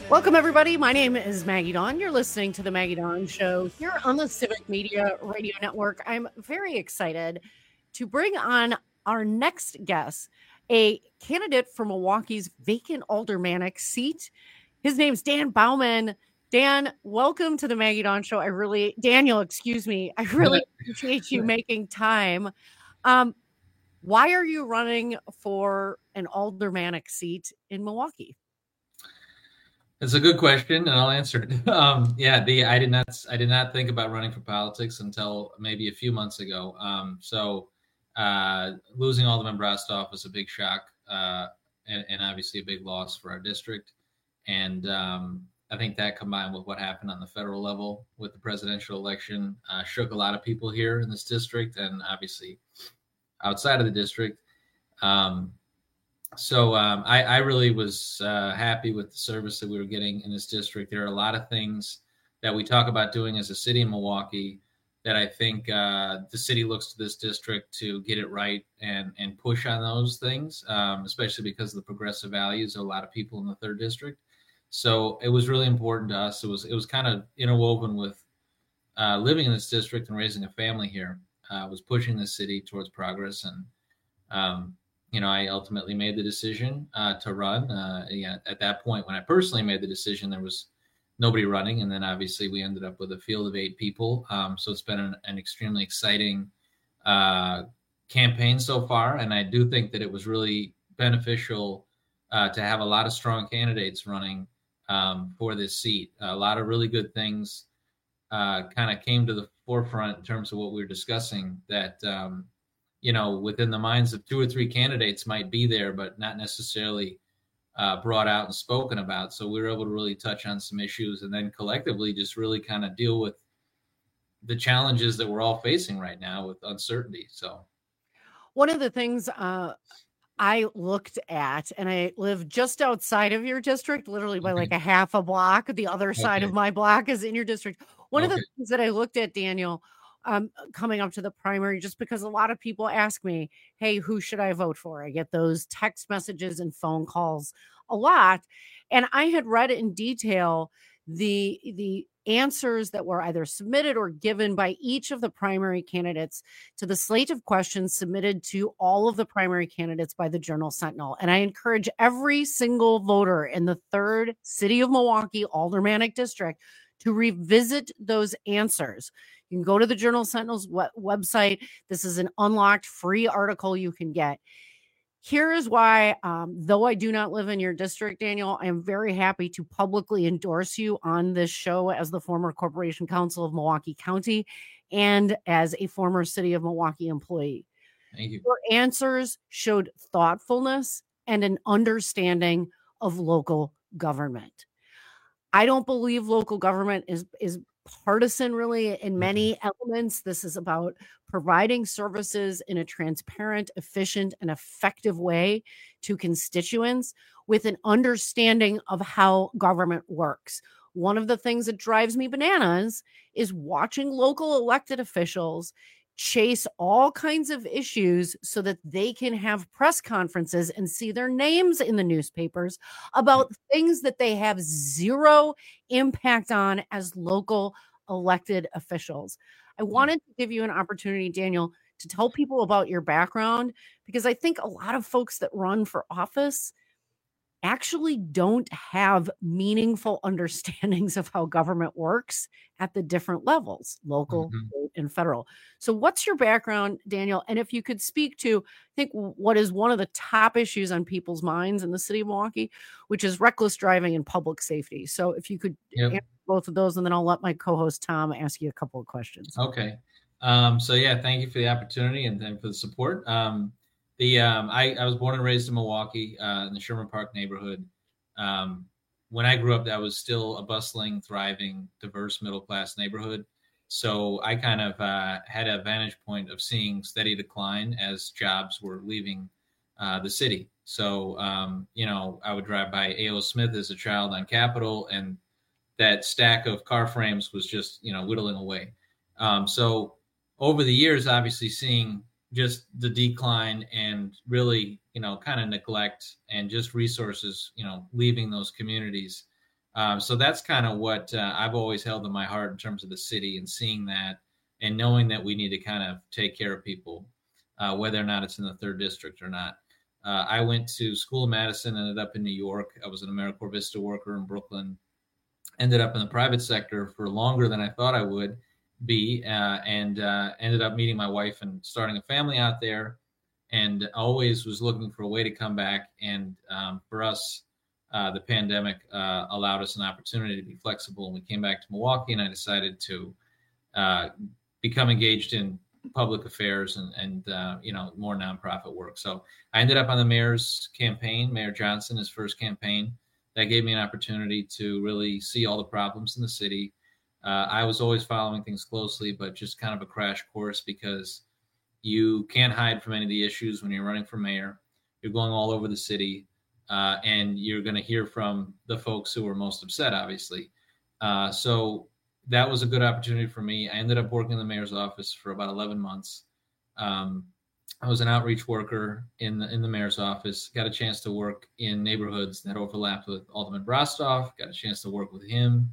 Welcome, everybody. My name is Maggie Dawn. You're listening to the Maggie Dawn Show here on the Civic Media Radio Network. I'm very excited to bring on our next guest, a candidate for Milwaukee's vacant aldermanic seat. His name's Dan Bauman. Dan, welcome to the Maggie Dawn Show. I really, Daniel, excuse me. I really appreciate you making time. Um, why are you running for an aldermanic seat in Milwaukee? It's a good question, and I'll answer it. Um, yeah, the I did not I did not think about running for politics until maybe a few months ago. Um, so uh, losing Alderman Brostoff was a big shock, uh, and, and obviously a big loss for our district. And um, I think that combined with what happened on the federal level with the presidential election uh, shook a lot of people here in this district, and obviously outside of the district. Um, So um, I, I really was uh, happy with the service that we were getting in this district. There are a lot of things that we talk about doing as a city in Milwaukee that I think uh, the city looks to this district to get it right and, and push on those things, um, especially because of the progressive values of a lot of people in the third district. So it was really important to us. It was it was kind of interwoven with uh, living in this district and raising a family here. Uh, was pushing the city towards progress, and um, you know, I ultimately made the decision uh, to run. Uh, yeah, at that point, when I personally made the decision, there was nobody running. And then obviously we ended up with a field of eight people. Um, so it's been an, an extremely exciting uh, campaign so far. And I do think that it was really beneficial uh, to have a lot of strong candidates running um, for this seat. A lot of really good things uh, kind of came to the forefront in terms of what we were discussing that, um, you know, within the minds of two or three candidates might be there, but not necessarily uh, brought out and spoken about. So we were able to really touch on some issues and then collectively just really kind of deal with the challenges that we're all facing right now with uncertainty. So one of the things uh, I looked at, and I live just outside of your district, literally by like a half a block. The other side Okay. of my block is in your district. One of the Okay. things that I looked at, Daniel, um, coming up to the primary, just because a lot of people ask me, hey, who should I vote for? I get those text messages and phone calls a lot. And I had read in detail the, the answers that were either submitted or given by each of the primary candidates to the slate of questions submitted to all of the primary candidates by the Journal Sentinel. And I encourage every single voter in the third City of Milwaukee Aldermanic District to revisit those answers. You can go to the Journal Sentinel's web- website. This is an unlocked free article you can get. Here is why, um, though I do not live in your district, Daniel, I am very happy to publicly endorse you on this show as the former Corporation Counsel of Milwaukee County and as a former City of Milwaukee employee. Thank you. Your answers showed thoughtfulness and an understanding of local government. I don't believe local government is, is partisan really in many elements. This is about providing services in a transparent, efficient, and effective way to constituents with an understanding of how government works. One of the things that drives me bananas is watching local elected officials chase all kinds of issues so that they can have press conferences and see their names in the newspapers about things that they have zero impact on as local elected officials. I wanted to give you an opportunity, Daniel, to tell people about your background, because I think a lot of folks that run for office actually don't have meaningful understandings of how government works at the different levels, local, Mhm. state, and federal. So what's your background, Daniel? And if you could speak to, I think, what is one of the top issues on people's minds in the city of Milwaukee, which is reckless driving and public safety. So if you could Yep. answer both of those, and then I'll let my co-host Tom ask you a couple of questions. Okay. Um, so yeah, thank you for the opportunity and, and for the support. Um, the um, I, I was born and raised in Milwaukee uh, in the Sherman Park neighborhood. Um, when I grew up, that was still a bustling, thriving, diverse middle class neighborhood. So I kind of uh, had a vantage point of seeing steady decline as jobs were leaving uh, the city. So um, you know, I would drive by A O Smith as a child on Capitol, and that stack of car frames was just, you know, whittling away. Um, so over the years, obviously seeing just the decline and really, you know, kind of neglect and just resources, you know, leaving those communities. Um, so that's kind of what uh, I've always held in my heart in terms of the city, and seeing that and knowing that we need to kind of take care of people, uh, whether or not it's in the third district or not. Uh, I went to school in Madison, ended up in New York. I was an AmeriCorps Vista worker in Brooklyn, ended up in the private sector for longer than I thought I would be, uh, and uh, ended up meeting my wife and starting a family out there, and always was looking for a way to come back. And um, for us, uh, the pandemic uh, allowed us an opportunity to be flexible, and we came back to Milwaukee, and I decided to uh, become engaged in public affairs and, and uh, you know, more nonprofit work. So I ended up on the mayor's campaign, Mayor Johnson, his first campaign. That gave me an opportunity to really see all the problems in the city. Uh, I was always following things closely, but just kind of a crash course, because you can't hide from any of the issues when you're running for mayor. You're going all over the city, uh, and you're going to hear from the folks who are most upset, obviously. Uh, so that was a good opportunity for me. I ended up working in the mayor's office for about eleven months. Um, I was an outreach worker in the, in the mayor's office, got a chance to work in neighborhoods that overlapped with Alderman Brostoff, got a chance to work with him,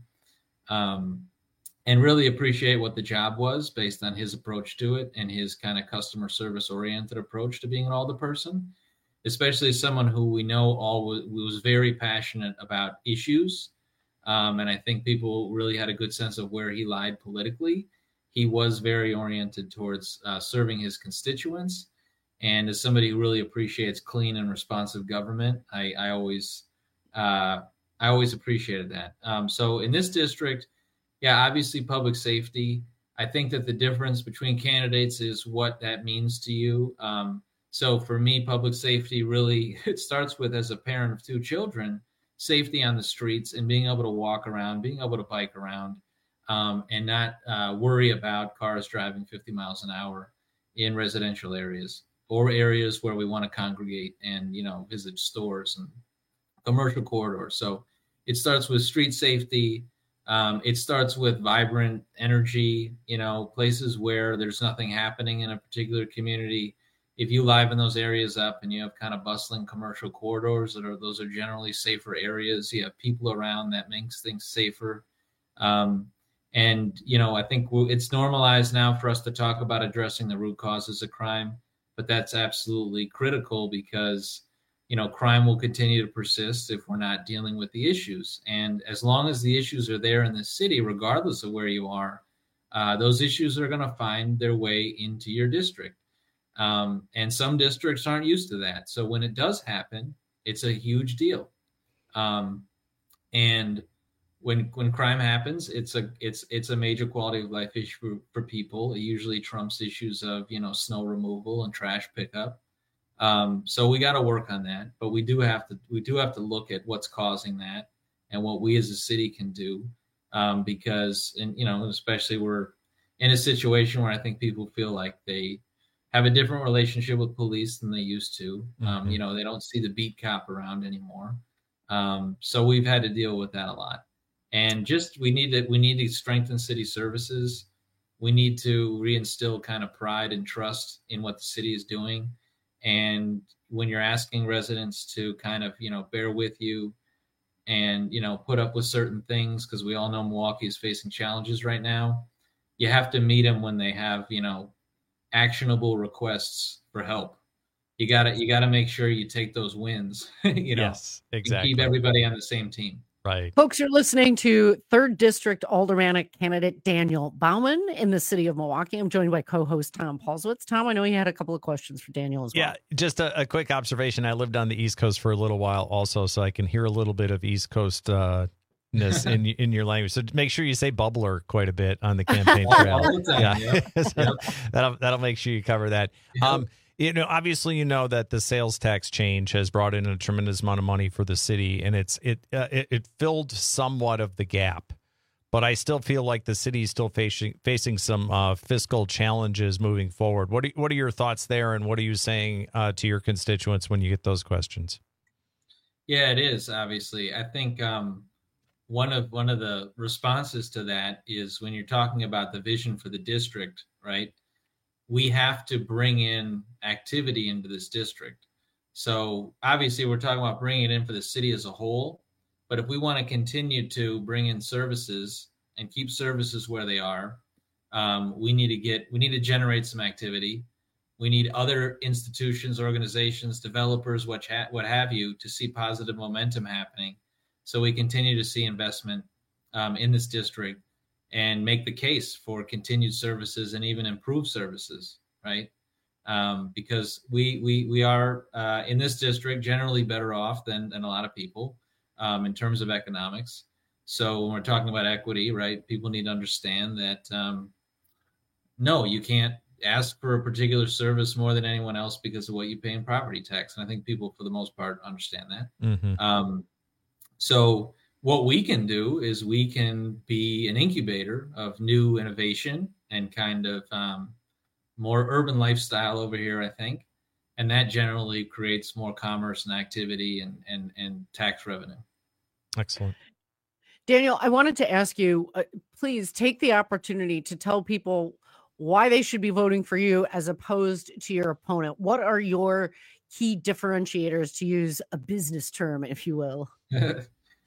um, and really appreciate what the job was based on his approach to it and his kind of customer service oriented approach to being an alderperson, especially someone who we know all was, was very passionate about issues. Um, and I think people really had a good sense of where he lied politically. He was very oriented towards uh, serving his constituents. And as somebody who really appreciates clean and responsive government, I, I always uh, I always appreciated that. Um, so in this district, yeah, obviously public safety. I think that the difference between candidates is what that means to you. Um, so for me, public safety really, it starts with, as a parent of two children, safety on the streets and being able to walk around, being able to bike around, um, and not uh, worry about cars driving fifty miles an hour in residential areas or areas where we want to congregate and, you know, visit stores and commercial corridors. So it starts with street safety. Um, it starts with vibrant energy, you know, places where there's nothing happening in a particular community. If you liven those areas up and you have kind of bustling commercial corridors, that are those are generally safer areas. You have people around, that makes things safer. Um, and, you know, I think it's normalized now for us to talk about addressing the root causes of crime, but that's absolutely critical, because, you know, crime will continue to persist if we're not dealing with the issues. And as long as the issues are there in the city, regardless of where you are, uh, those issues are going to find their way into your district. Um, and some districts aren't used to that. So when it does happen, it's a huge deal. Um, and when when crime happens, it's a it's it's a major quality of life issue for, for people. It usually trumps issues of, you know, snow removal and trash pickup. Um, so we got to work on that. But we do have to we do have to look at what's causing that and what we as a city can do, um, because, and you know, especially we're in a situation where I think people feel like they have a different relationship with police than they used to. Um, Mm-hmm. You know, they don't see the beat cop around anymore. Um, so we've had to deal with that a lot. And just we need to we need to strengthen city services. We need to reinstill kind of pride and trust in what the city is doing. And when you're asking residents to kind of, you know, bear with you and, you know, put up with certain things, because we all know Milwaukee is facing challenges right now, you have to meet them when they have, you know, actionable requests for help. You gotta you gotta make sure you take those wins, you know, Yes, and exactly. keep everybody on the same team. Right. Folks, you're listening to third District Aldermanic candidate Daniel Bauman in the city of Milwaukee. I'm joined by co-host Tom Paulswitz. Tom, I know you had a couple of questions for Daniel as well. Yeah, just a, a quick observation. I lived on the East Coast for a little while also, so I can hear a little bit of East Coast uh, ness in in your language. So make sure you say bubbler quite a bit on the campaign trail. All the time, yeah, yeah. So that'll that'll make sure you cover that. Um, you know, obviously, you know that the sales tax change has brought in a tremendous amount of money for the city, and it's it uh, it, it filled somewhat of the gap. But I still feel like the city is still facing facing some uh, fiscal challenges moving forward. What are, what are your thoughts there, and what are you saying uh, to your constituents when you get those questions? Yeah, it is, obviously. I think um, one of one of the responses to that is when you're talking about the vision for the district, right? We have to bring in activity into this district. So obviously we're talking about bringing it in for the city as a whole, But if we want to continue to bring in services and keep services where they are, um, we need to get, we need to generate some activity. We need other institutions, organizations, developers, what, ha- what have you, to see positive momentum happening. So we continue to see investment um, in this district and make the case for continued services and even improved services, right? Um, because we we we are uh, in this district generally better off than than a lot of people um, in terms of economics. So when we're talking about equity, right, people need to understand that um, no, you can't ask for a particular service more than anyone else because of what you pay in property tax. And I think people, for the most part, understand that. Mm-hmm. Um, so what we can do is we can be an incubator of new innovation and kind of um, more urban lifestyle over here, I think. And that generally creates more commerce and activity and, and, and tax revenue. Excellent. Daniel, I wanted to ask you, uh, please take the opportunity to tell people why they should be voting for you as opposed to your opponent. What are your key differentiators, to use a business term, if you will? uh,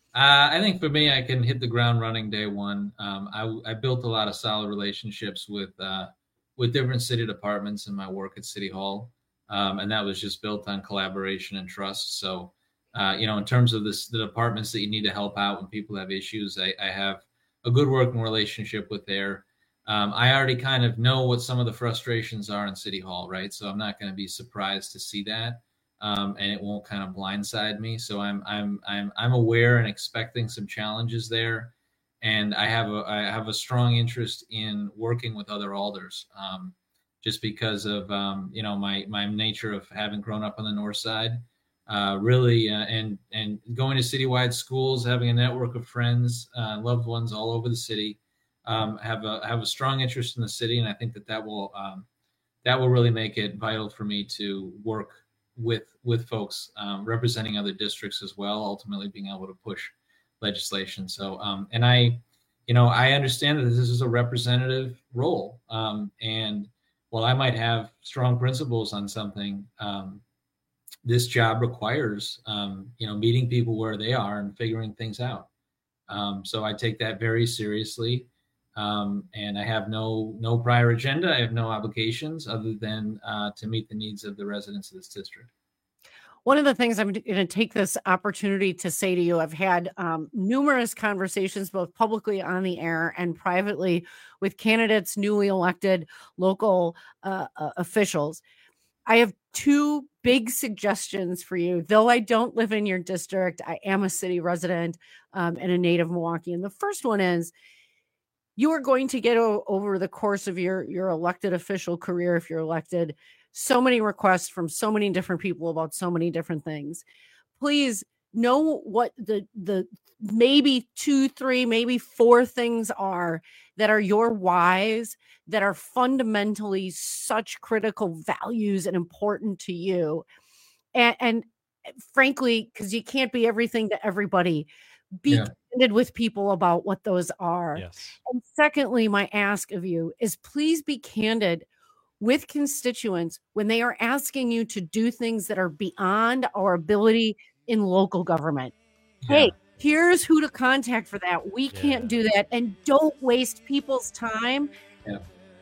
I think for me, I can hit the ground running day one. Um, I, I built a lot of solid relationships with uh, with different city departments in my work at City Hall. Um, and that was just built on collaboration and trust. So, uh, you know, in terms of this, the departments that you need to help out when people have issues, I, I have a good working relationship with there. Um, I already kind of know what some of the frustrations are in City Hall, right? So I'm not going to be surprised to see that, um, and it won't kind of blindside me. So I'm I'm I'm I'm aware and expecting some challenges there, and I have a I have a strong interest in working with other alders, um, just because of um, you know my my nature of having grown up on the north side, uh, really, uh, and and going to citywide schools, having a network of friends, uh, loved ones all over the city. Um, have a have a strong interest in the city, and I think that that will um, that will really make it vital for me to work with with folks um, representing other districts as well. Ultimately, being able to push legislation. So, um, and I, you know, I understand that this is a representative role, um, and while I might have strong principles on something, um, this job requires um, you know meeting people where they are and figuring things out. Um, so I take that very seriously. Um, and I have no no prior agenda. I have no obligations other than uh, to meet the needs of the residents of this district. One of the things I'm going to take this opportunity to say to you, I've had um, numerous conversations, both publicly on the air and privately, with candidates, newly elected local uh, uh, officials. I have two big suggestions for you. Though I don't live in your district, I am a city resident um, and a native Milwaukeean. The first one is, you are going to get o- over the course of your, your elected official career, if you're elected, so many requests from so many different people about so many different things. Please know what the the maybe two, three, maybe four things are that are your whys, that are fundamentally such critical values and important to you. And, and frankly, because you can't be everything to everybody, be yeah. candid with people about what those are. Yes. And secondly, my ask of you is please be candid with constituents when they are asking you to do things that are beyond our ability in local government. Yeah. Hey, here's who to contact for that. We yeah. can't do that. And don't waste people's time yeah.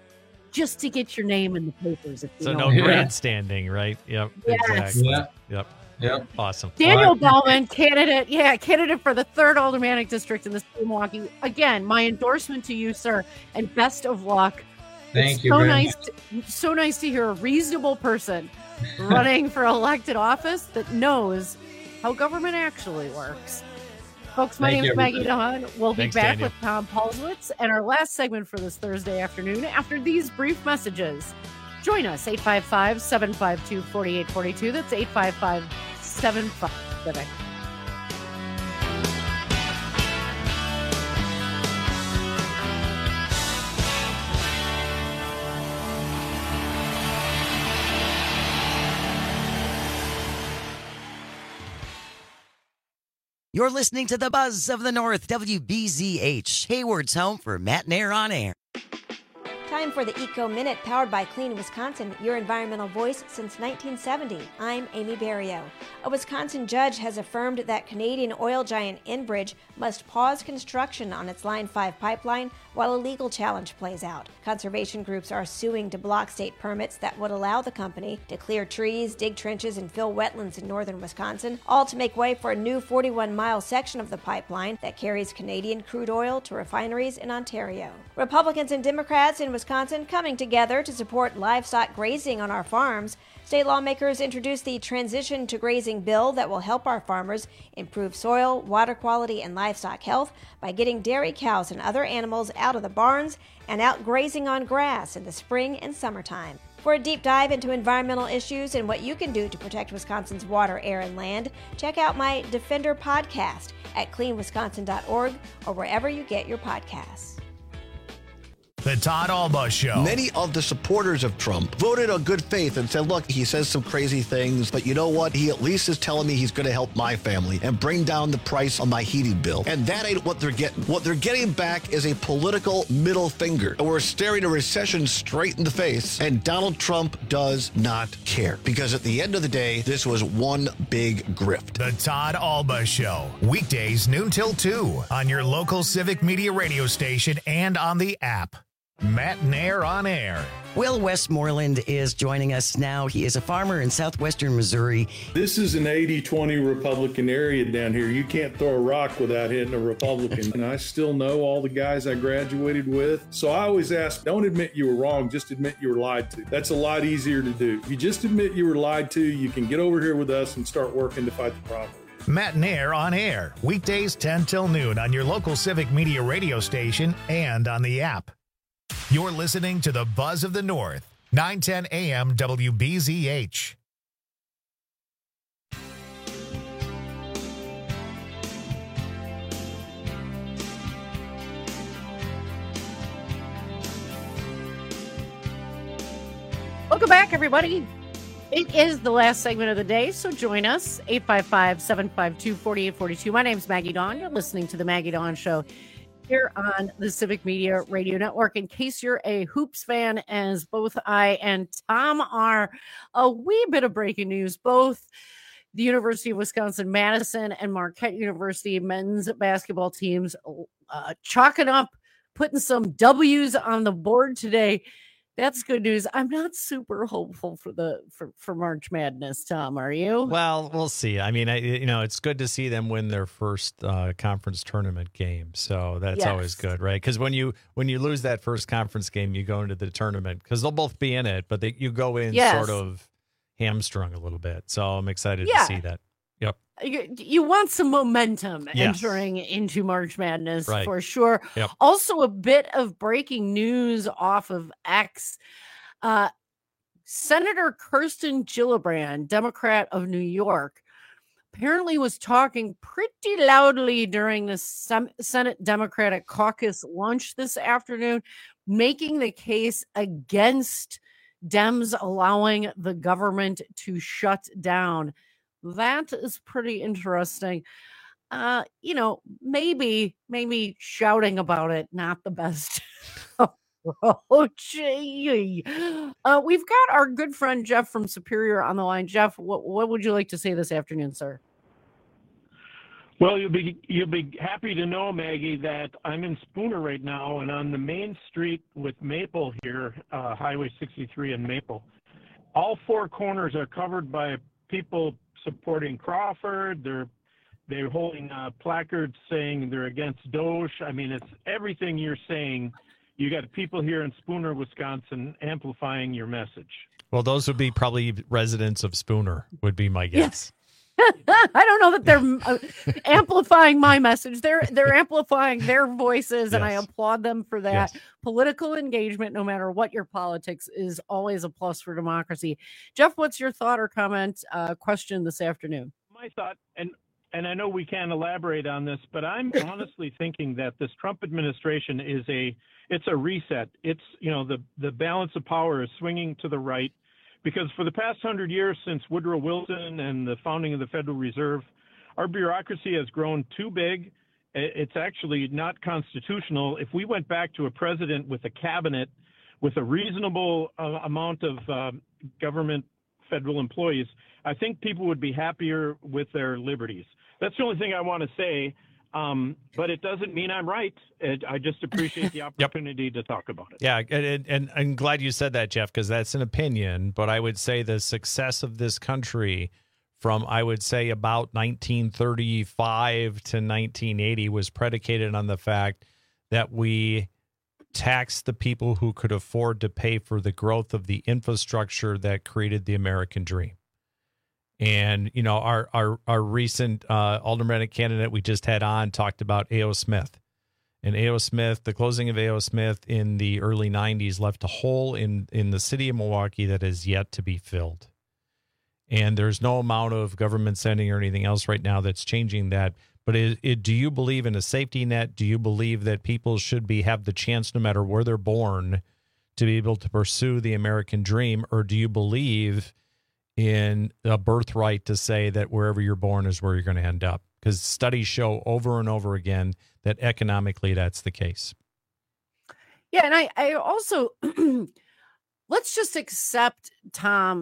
just to get your name in the papers. If you so know no grandstanding, right? Yep. Yes. Exactly. Yeah. Yep. Yep. Awesome. Daniel right. Bellman, candidate, yeah, candidate for the third aldermanic district in the state of Milwaukee. Again, my endorsement to you, sir, and best of luck. Thank it's you. So very nice, much. to, so nice to hear a reasonable person running for elected office that knows how government actually works. Folks, my Thank name is you, Maggie Don. We'll Thanks, be back Daniel. with Tom Paulswitz and our last segment for this Thursday afternoon after these brief messages. Join us, eight five five, seven five two, four eight four two. That's eight five five, seven five seven. You're listening to the Buzz of the North, W B Z H, Hayward's home for Matt and Air on Air. Time for the Eco Minute, powered by Clean Wisconsin, your environmental voice since nineteen seventy. I'm Amy Barrio. A Wisconsin judge has affirmed that Canadian oil giant Enbridge must pause construction on its Line five pipeline while a legal challenge plays out. Conservation groups are suing to block state permits that would allow the company to clear trees, dig trenches, and fill wetlands in northern Wisconsin, all to make way for a new forty-one mile section of the pipeline that carries Canadian crude oil to refineries in Ontario. Republicans and Democrats in Wisconsin coming together to support livestock grazing on our farms. State lawmakers introduced the Transition to Grazing bill that will help our farmers improve soil, water quality, and livestock health by getting dairy cows and other animals out of the barns and out grazing on grass in the spring and summertime. For a deep dive into environmental issues and what you can do to protect Wisconsin's water, air, and land, check out my Defender podcast at clean wisconsin dot org or wherever you get your podcasts. The Todd Alba Show. Many of the supporters of Trump voted on good faith and said, look, he says some crazy things, but you know what? He at least is telling me he's going to help my family and bring down the price on my heating bill. And that ain't what they're getting. What they're getting back is a political middle finger. And we're staring a recession straight in the face, and Donald Trump does not care. Because at the end of the day, this was one big grift. The Todd Alba Show. Weekdays noon till two on your local Civic Media radio station and on the app. Matt Nair on air. Will Westmoreland is joining us now. He is a farmer in southwestern Missouri. This is an eighty twenty Republican area down here. You can't throw a rock without hitting a Republican. And I still know all the guys I graduated with. So I always ask, don't admit you were wrong, just admit you were lied to. That's a lot easier to do. If you just admit you were lied to, you can get over here with us and start working to fight the problem. Matt Nair on air. Weekdays ten till noon on your local Civic Media radio station and on the app. You're listening to the Buzz of the North, nine ten A M W B Z H. Welcome back, everybody. It is the last segment of the day, so join us, eight five five, seven five two, four eight four two. My name's Maggie Dawn. You're listening to The Maggie Dawn Show here on the Civic Media Radio Network. In case you're a Hoops fan, as both I and Tom are, a wee bit of breaking news. Both the University of Wisconsin-Madison and Marquette University men's basketball teams uh, chalking up, putting some W's on the board today. That's good news. I'm not super hopeful for the for, for March Madness, Tom. Are you? Well, we'll see. I mean, I, you know, it's good to see them win their first uh, conference tournament game. So that's Yes. always good, right? Because when you when you lose that first conference game, you go into the tournament because they'll both be in it, but they, you go in Yes. sort of hamstrung a little bit. So I'm excited Yeah. to see that. Yep. You, you want some momentum Yes. entering into March Madness Right. for sure. Yep. Also, a bit of breaking news off of X. Uh, Senator Kirsten Gillibrand, Democrat of New York, apparently was talking pretty loudly during the Sem- Senate Democratic Caucus lunch this afternoon, making the case against Dems allowing the government to shut down. That is pretty interesting. Uh, you know, maybe, maybe shouting about it, not the best approach. Uh, we've got our good friend Jeff from Superior on the line. Jeff, what, what would you like to say this afternoon, sir? Well, you'll be you'll be happy to know, Maggie, that I'm in Spooner right now, and on the main street with Maple here, uh, Highway sixty-three and Maple, all four corners are covered by people supporting Crawford. They're they're holding uh, placards saying they're against Doge. I mean, it's everything you're saying. You got people here in Spooner, Wisconsin, amplifying your message. Well, those would be probably residents of Spooner, would be my guess. I don't know that they're uh, amplifying my message. They're they're amplifying their voices, and I Yes. applaud them for that. Yes. Political engagement, no matter what your politics, is always a plus for democracy. Jeff, what's your thought or comment, uh, question this afternoon? My thought, and and I know we can't elaborate on this, but I'm honestly thinking that this Trump administration is a it's a reset. It's, you know, the the balance of power is swinging to the right. Because for the past hundred years, since Woodrow Wilson and the founding of the Federal Reserve, our bureaucracy has grown too big. It's actually not constitutional. If we went back to a president with a cabinet with a reasonable uh, amount of uh, government federal employees, I think people would be happier with their liberties. That's the only thing I want to say, um, but it doesn't mean I'm right. It, I just appreciate the opportunity yep. to talk about it. Yeah, and, and I'm glad you said that, Jeff, because that's an opinion, but I would say the success of this country from, I would say, about nineteen thirty-five to nineteen eighty was predicated on the fact that we taxed the people who could afford to pay for the growth of the infrastructure that created the American dream. And, you know, our our, our recent uh, aldermanic candidate we just had on talked about A O. Smith. And A O. Smith, the closing of A O. Smith in the early nineties left a hole in, in the city of Milwaukee that is yet to be filled. And there's no amount of government spending or anything else right now that's changing that. But it, it, do you believe in a safety net? Do you believe that people should be have the chance, no matter where they're born, to be able to pursue the American dream? Or do you believe in a birthright to say that wherever you're born is where you're going to end up? Because studies show over and over again that economically that's the case. Yeah, and I, I also, let's just accept, Tom,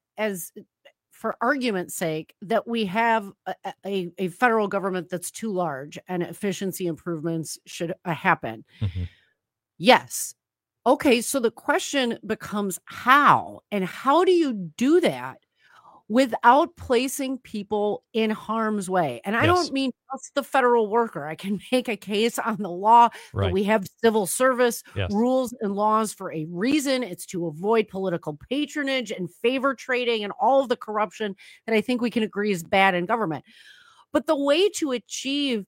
as for argument's sake, that we have a, a, a federal government that's too large and efficiency improvements should uh, happen. Mm-hmm. Yes. Okay, so the question becomes how? And how do you do that without placing people in harm's way? And I yes. don't mean just the federal worker. I can make a case on the law right. that we have civil service yes. rules and laws for a reason. It's to avoid political patronage and favor trading and all of the corruption that I think we can agree is bad in government. But the way to achieve,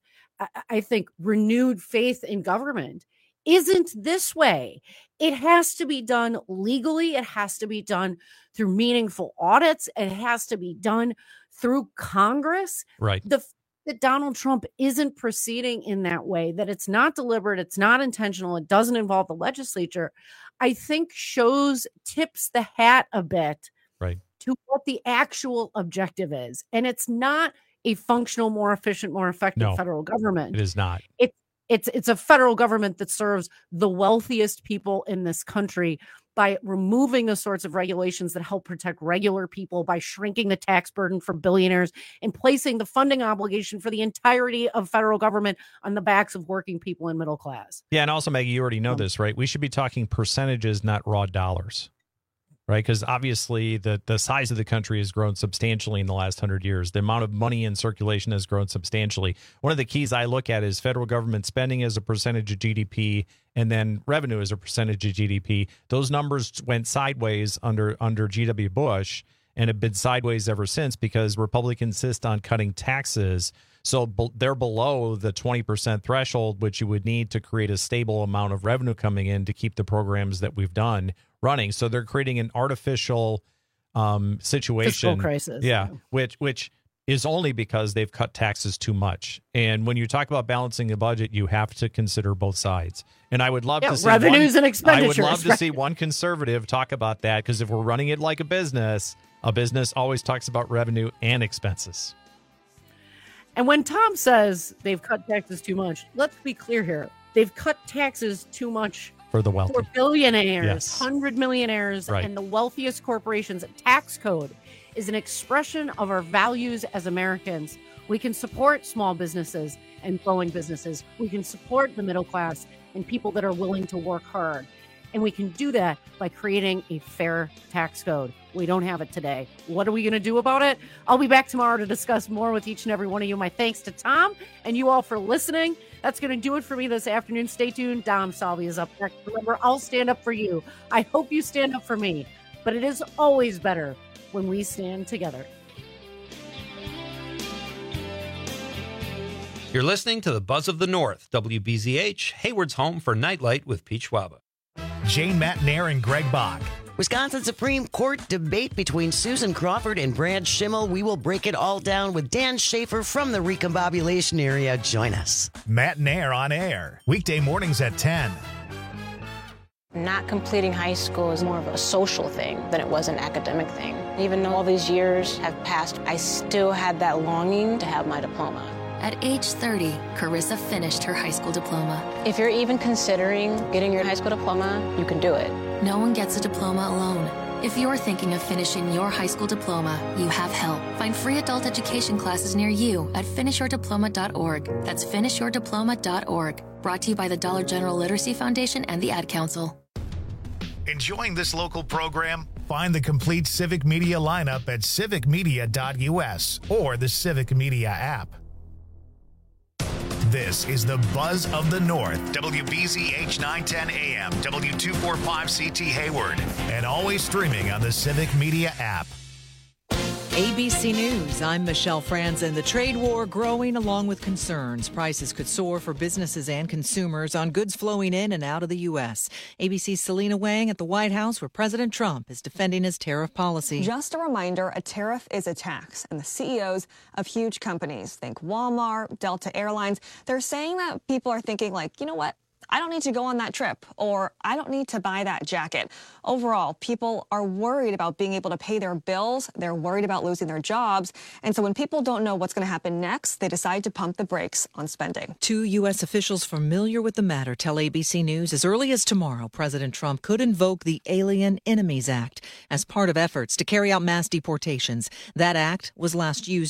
I think, renewed faith in government isn't this way. It has to be done legally. It has to be done through meaningful audits. It has to be done through Congress. Right. The that Donald Trump isn't proceeding in that way, that it's not deliberate, it's not intentional, it doesn't involve the legislature, I think shows, tips the hat a bit right. to what the actual objective is. And it's not a functional, more efficient, more effective no, federal government. It is not. It's It's it's a federal government that serves the wealthiest people in this country by removing the sorts of regulations that help protect regular people, by shrinking the tax burden for billionaires and placing the funding obligation for the entirety of federal government on the backs of working people and middle class. Yeah, and also, Maggie, you already know um, this, right? We should be talking percentages, not raw dollars. Right, because obviously the, the size of the country has grown substantially in the last hundred years. The amount of money in circulation has grown substantially. One of the keys I look at is federal government spending as a percentage of G D P, and then revenue as a percentage of G D P. Those numbers went sideways under under G W Bush and have been sideways ever since because Republicans insist on cutting taxes. So be- they're below the twenty percent threshold, which you would need to create a stable amount of revenue coming in to keep the programs that we've done running. So they're creating an artificial um, situation. Fiscal crisis. Yeah, which which is only because they've cut taxes too much. And when you talk about balancing the budget, you have to consider both sides. And I would love yeah, to see revenues one, and expenditures. I would love to right. see one conservative talk about that, because if we're running it like a business, a business always talks about revenue and expenses. And when Tom says they've cut taxes too much, let's be clear here. They've cut taxes too much for the wealthy, for billionaires, yes. hundred millionaires, right. and the wealthiest corporations. A tax code is an expression of our values as Americans. We can support small businesses and growing businesses. We can support the middle class and people that are willing to work hard. And we can do that by creating a fair tax code. We don't have it today. What are we going to do about it? I'll be back tomorrow to discuss more with each and every one of you. My thanks to Tom and you all for listening. That's going to do it for me this afternoon. Stay tuned. Dom Salvi is up next. Remember, I'll stand up for you. I hope you stand up for me. But it is always better when we stand together. You're listening to the Buzz of the North, W B Z H, Hayward's home for Nightlight with Pete Schwaba. Jane Matnair and Greg Bach. Wisconsin Supreme Court debate between Susan Crawford and Brad Schimmel. We will break it all down with Dan Schaefer from the recombobulation area. Join us. Matnair on air. Weekday mornings at ten. Not completing high school is more of a social thing than it was an academic thing. Even though all these years have passed, I still had that longing to have my diploma. At age thirty, Carissa finished her high school diploma. If you're even considering getting your high school diploma, you can do it. No one gets a diploma alone. If you're thinking of finishing your high school diploma, you have help. Find free adult education classes near you at finish your diploma dot org. That's finish your diploma dot org. Brought to you by the Dollar General Literacy Foundation and the Ad Council. Enjoying this local program? Find the complete Civic Media lineup at civic media dot u s or the Civic Media app. This is the Buzz of the North, W B Z H nine ten A M, W two forty-five C T Hayward, and always streaming on the Civic Media app. A B C News, I'm Michelle Franzen. The trade war growing along with concerns. Prices could soar for businesses and consumers on goods flowing in and out of the U S. A B C's Selena Wang at the White House, where President Trump is defending his tariff policy. Just a reminder, a tariff is a tax, and the C E Os of huge companies, think Walmart, Delta Airlines, they're saying that people are thinking like, you know what? I don't need to go on that trip, or I don't need to buy that jacket. Overall, people are worried about being able to pay their bills. They're worried about losing their jobs. And so when people don't know what's going to happen next, they decide to pump the brakes on spending. Two U S officials familiar with the matter tell A B C News as early as tomorrow, President Trump could invoke the Alien Enemies Act as part of efforts to carry out mass deportations. That act was last used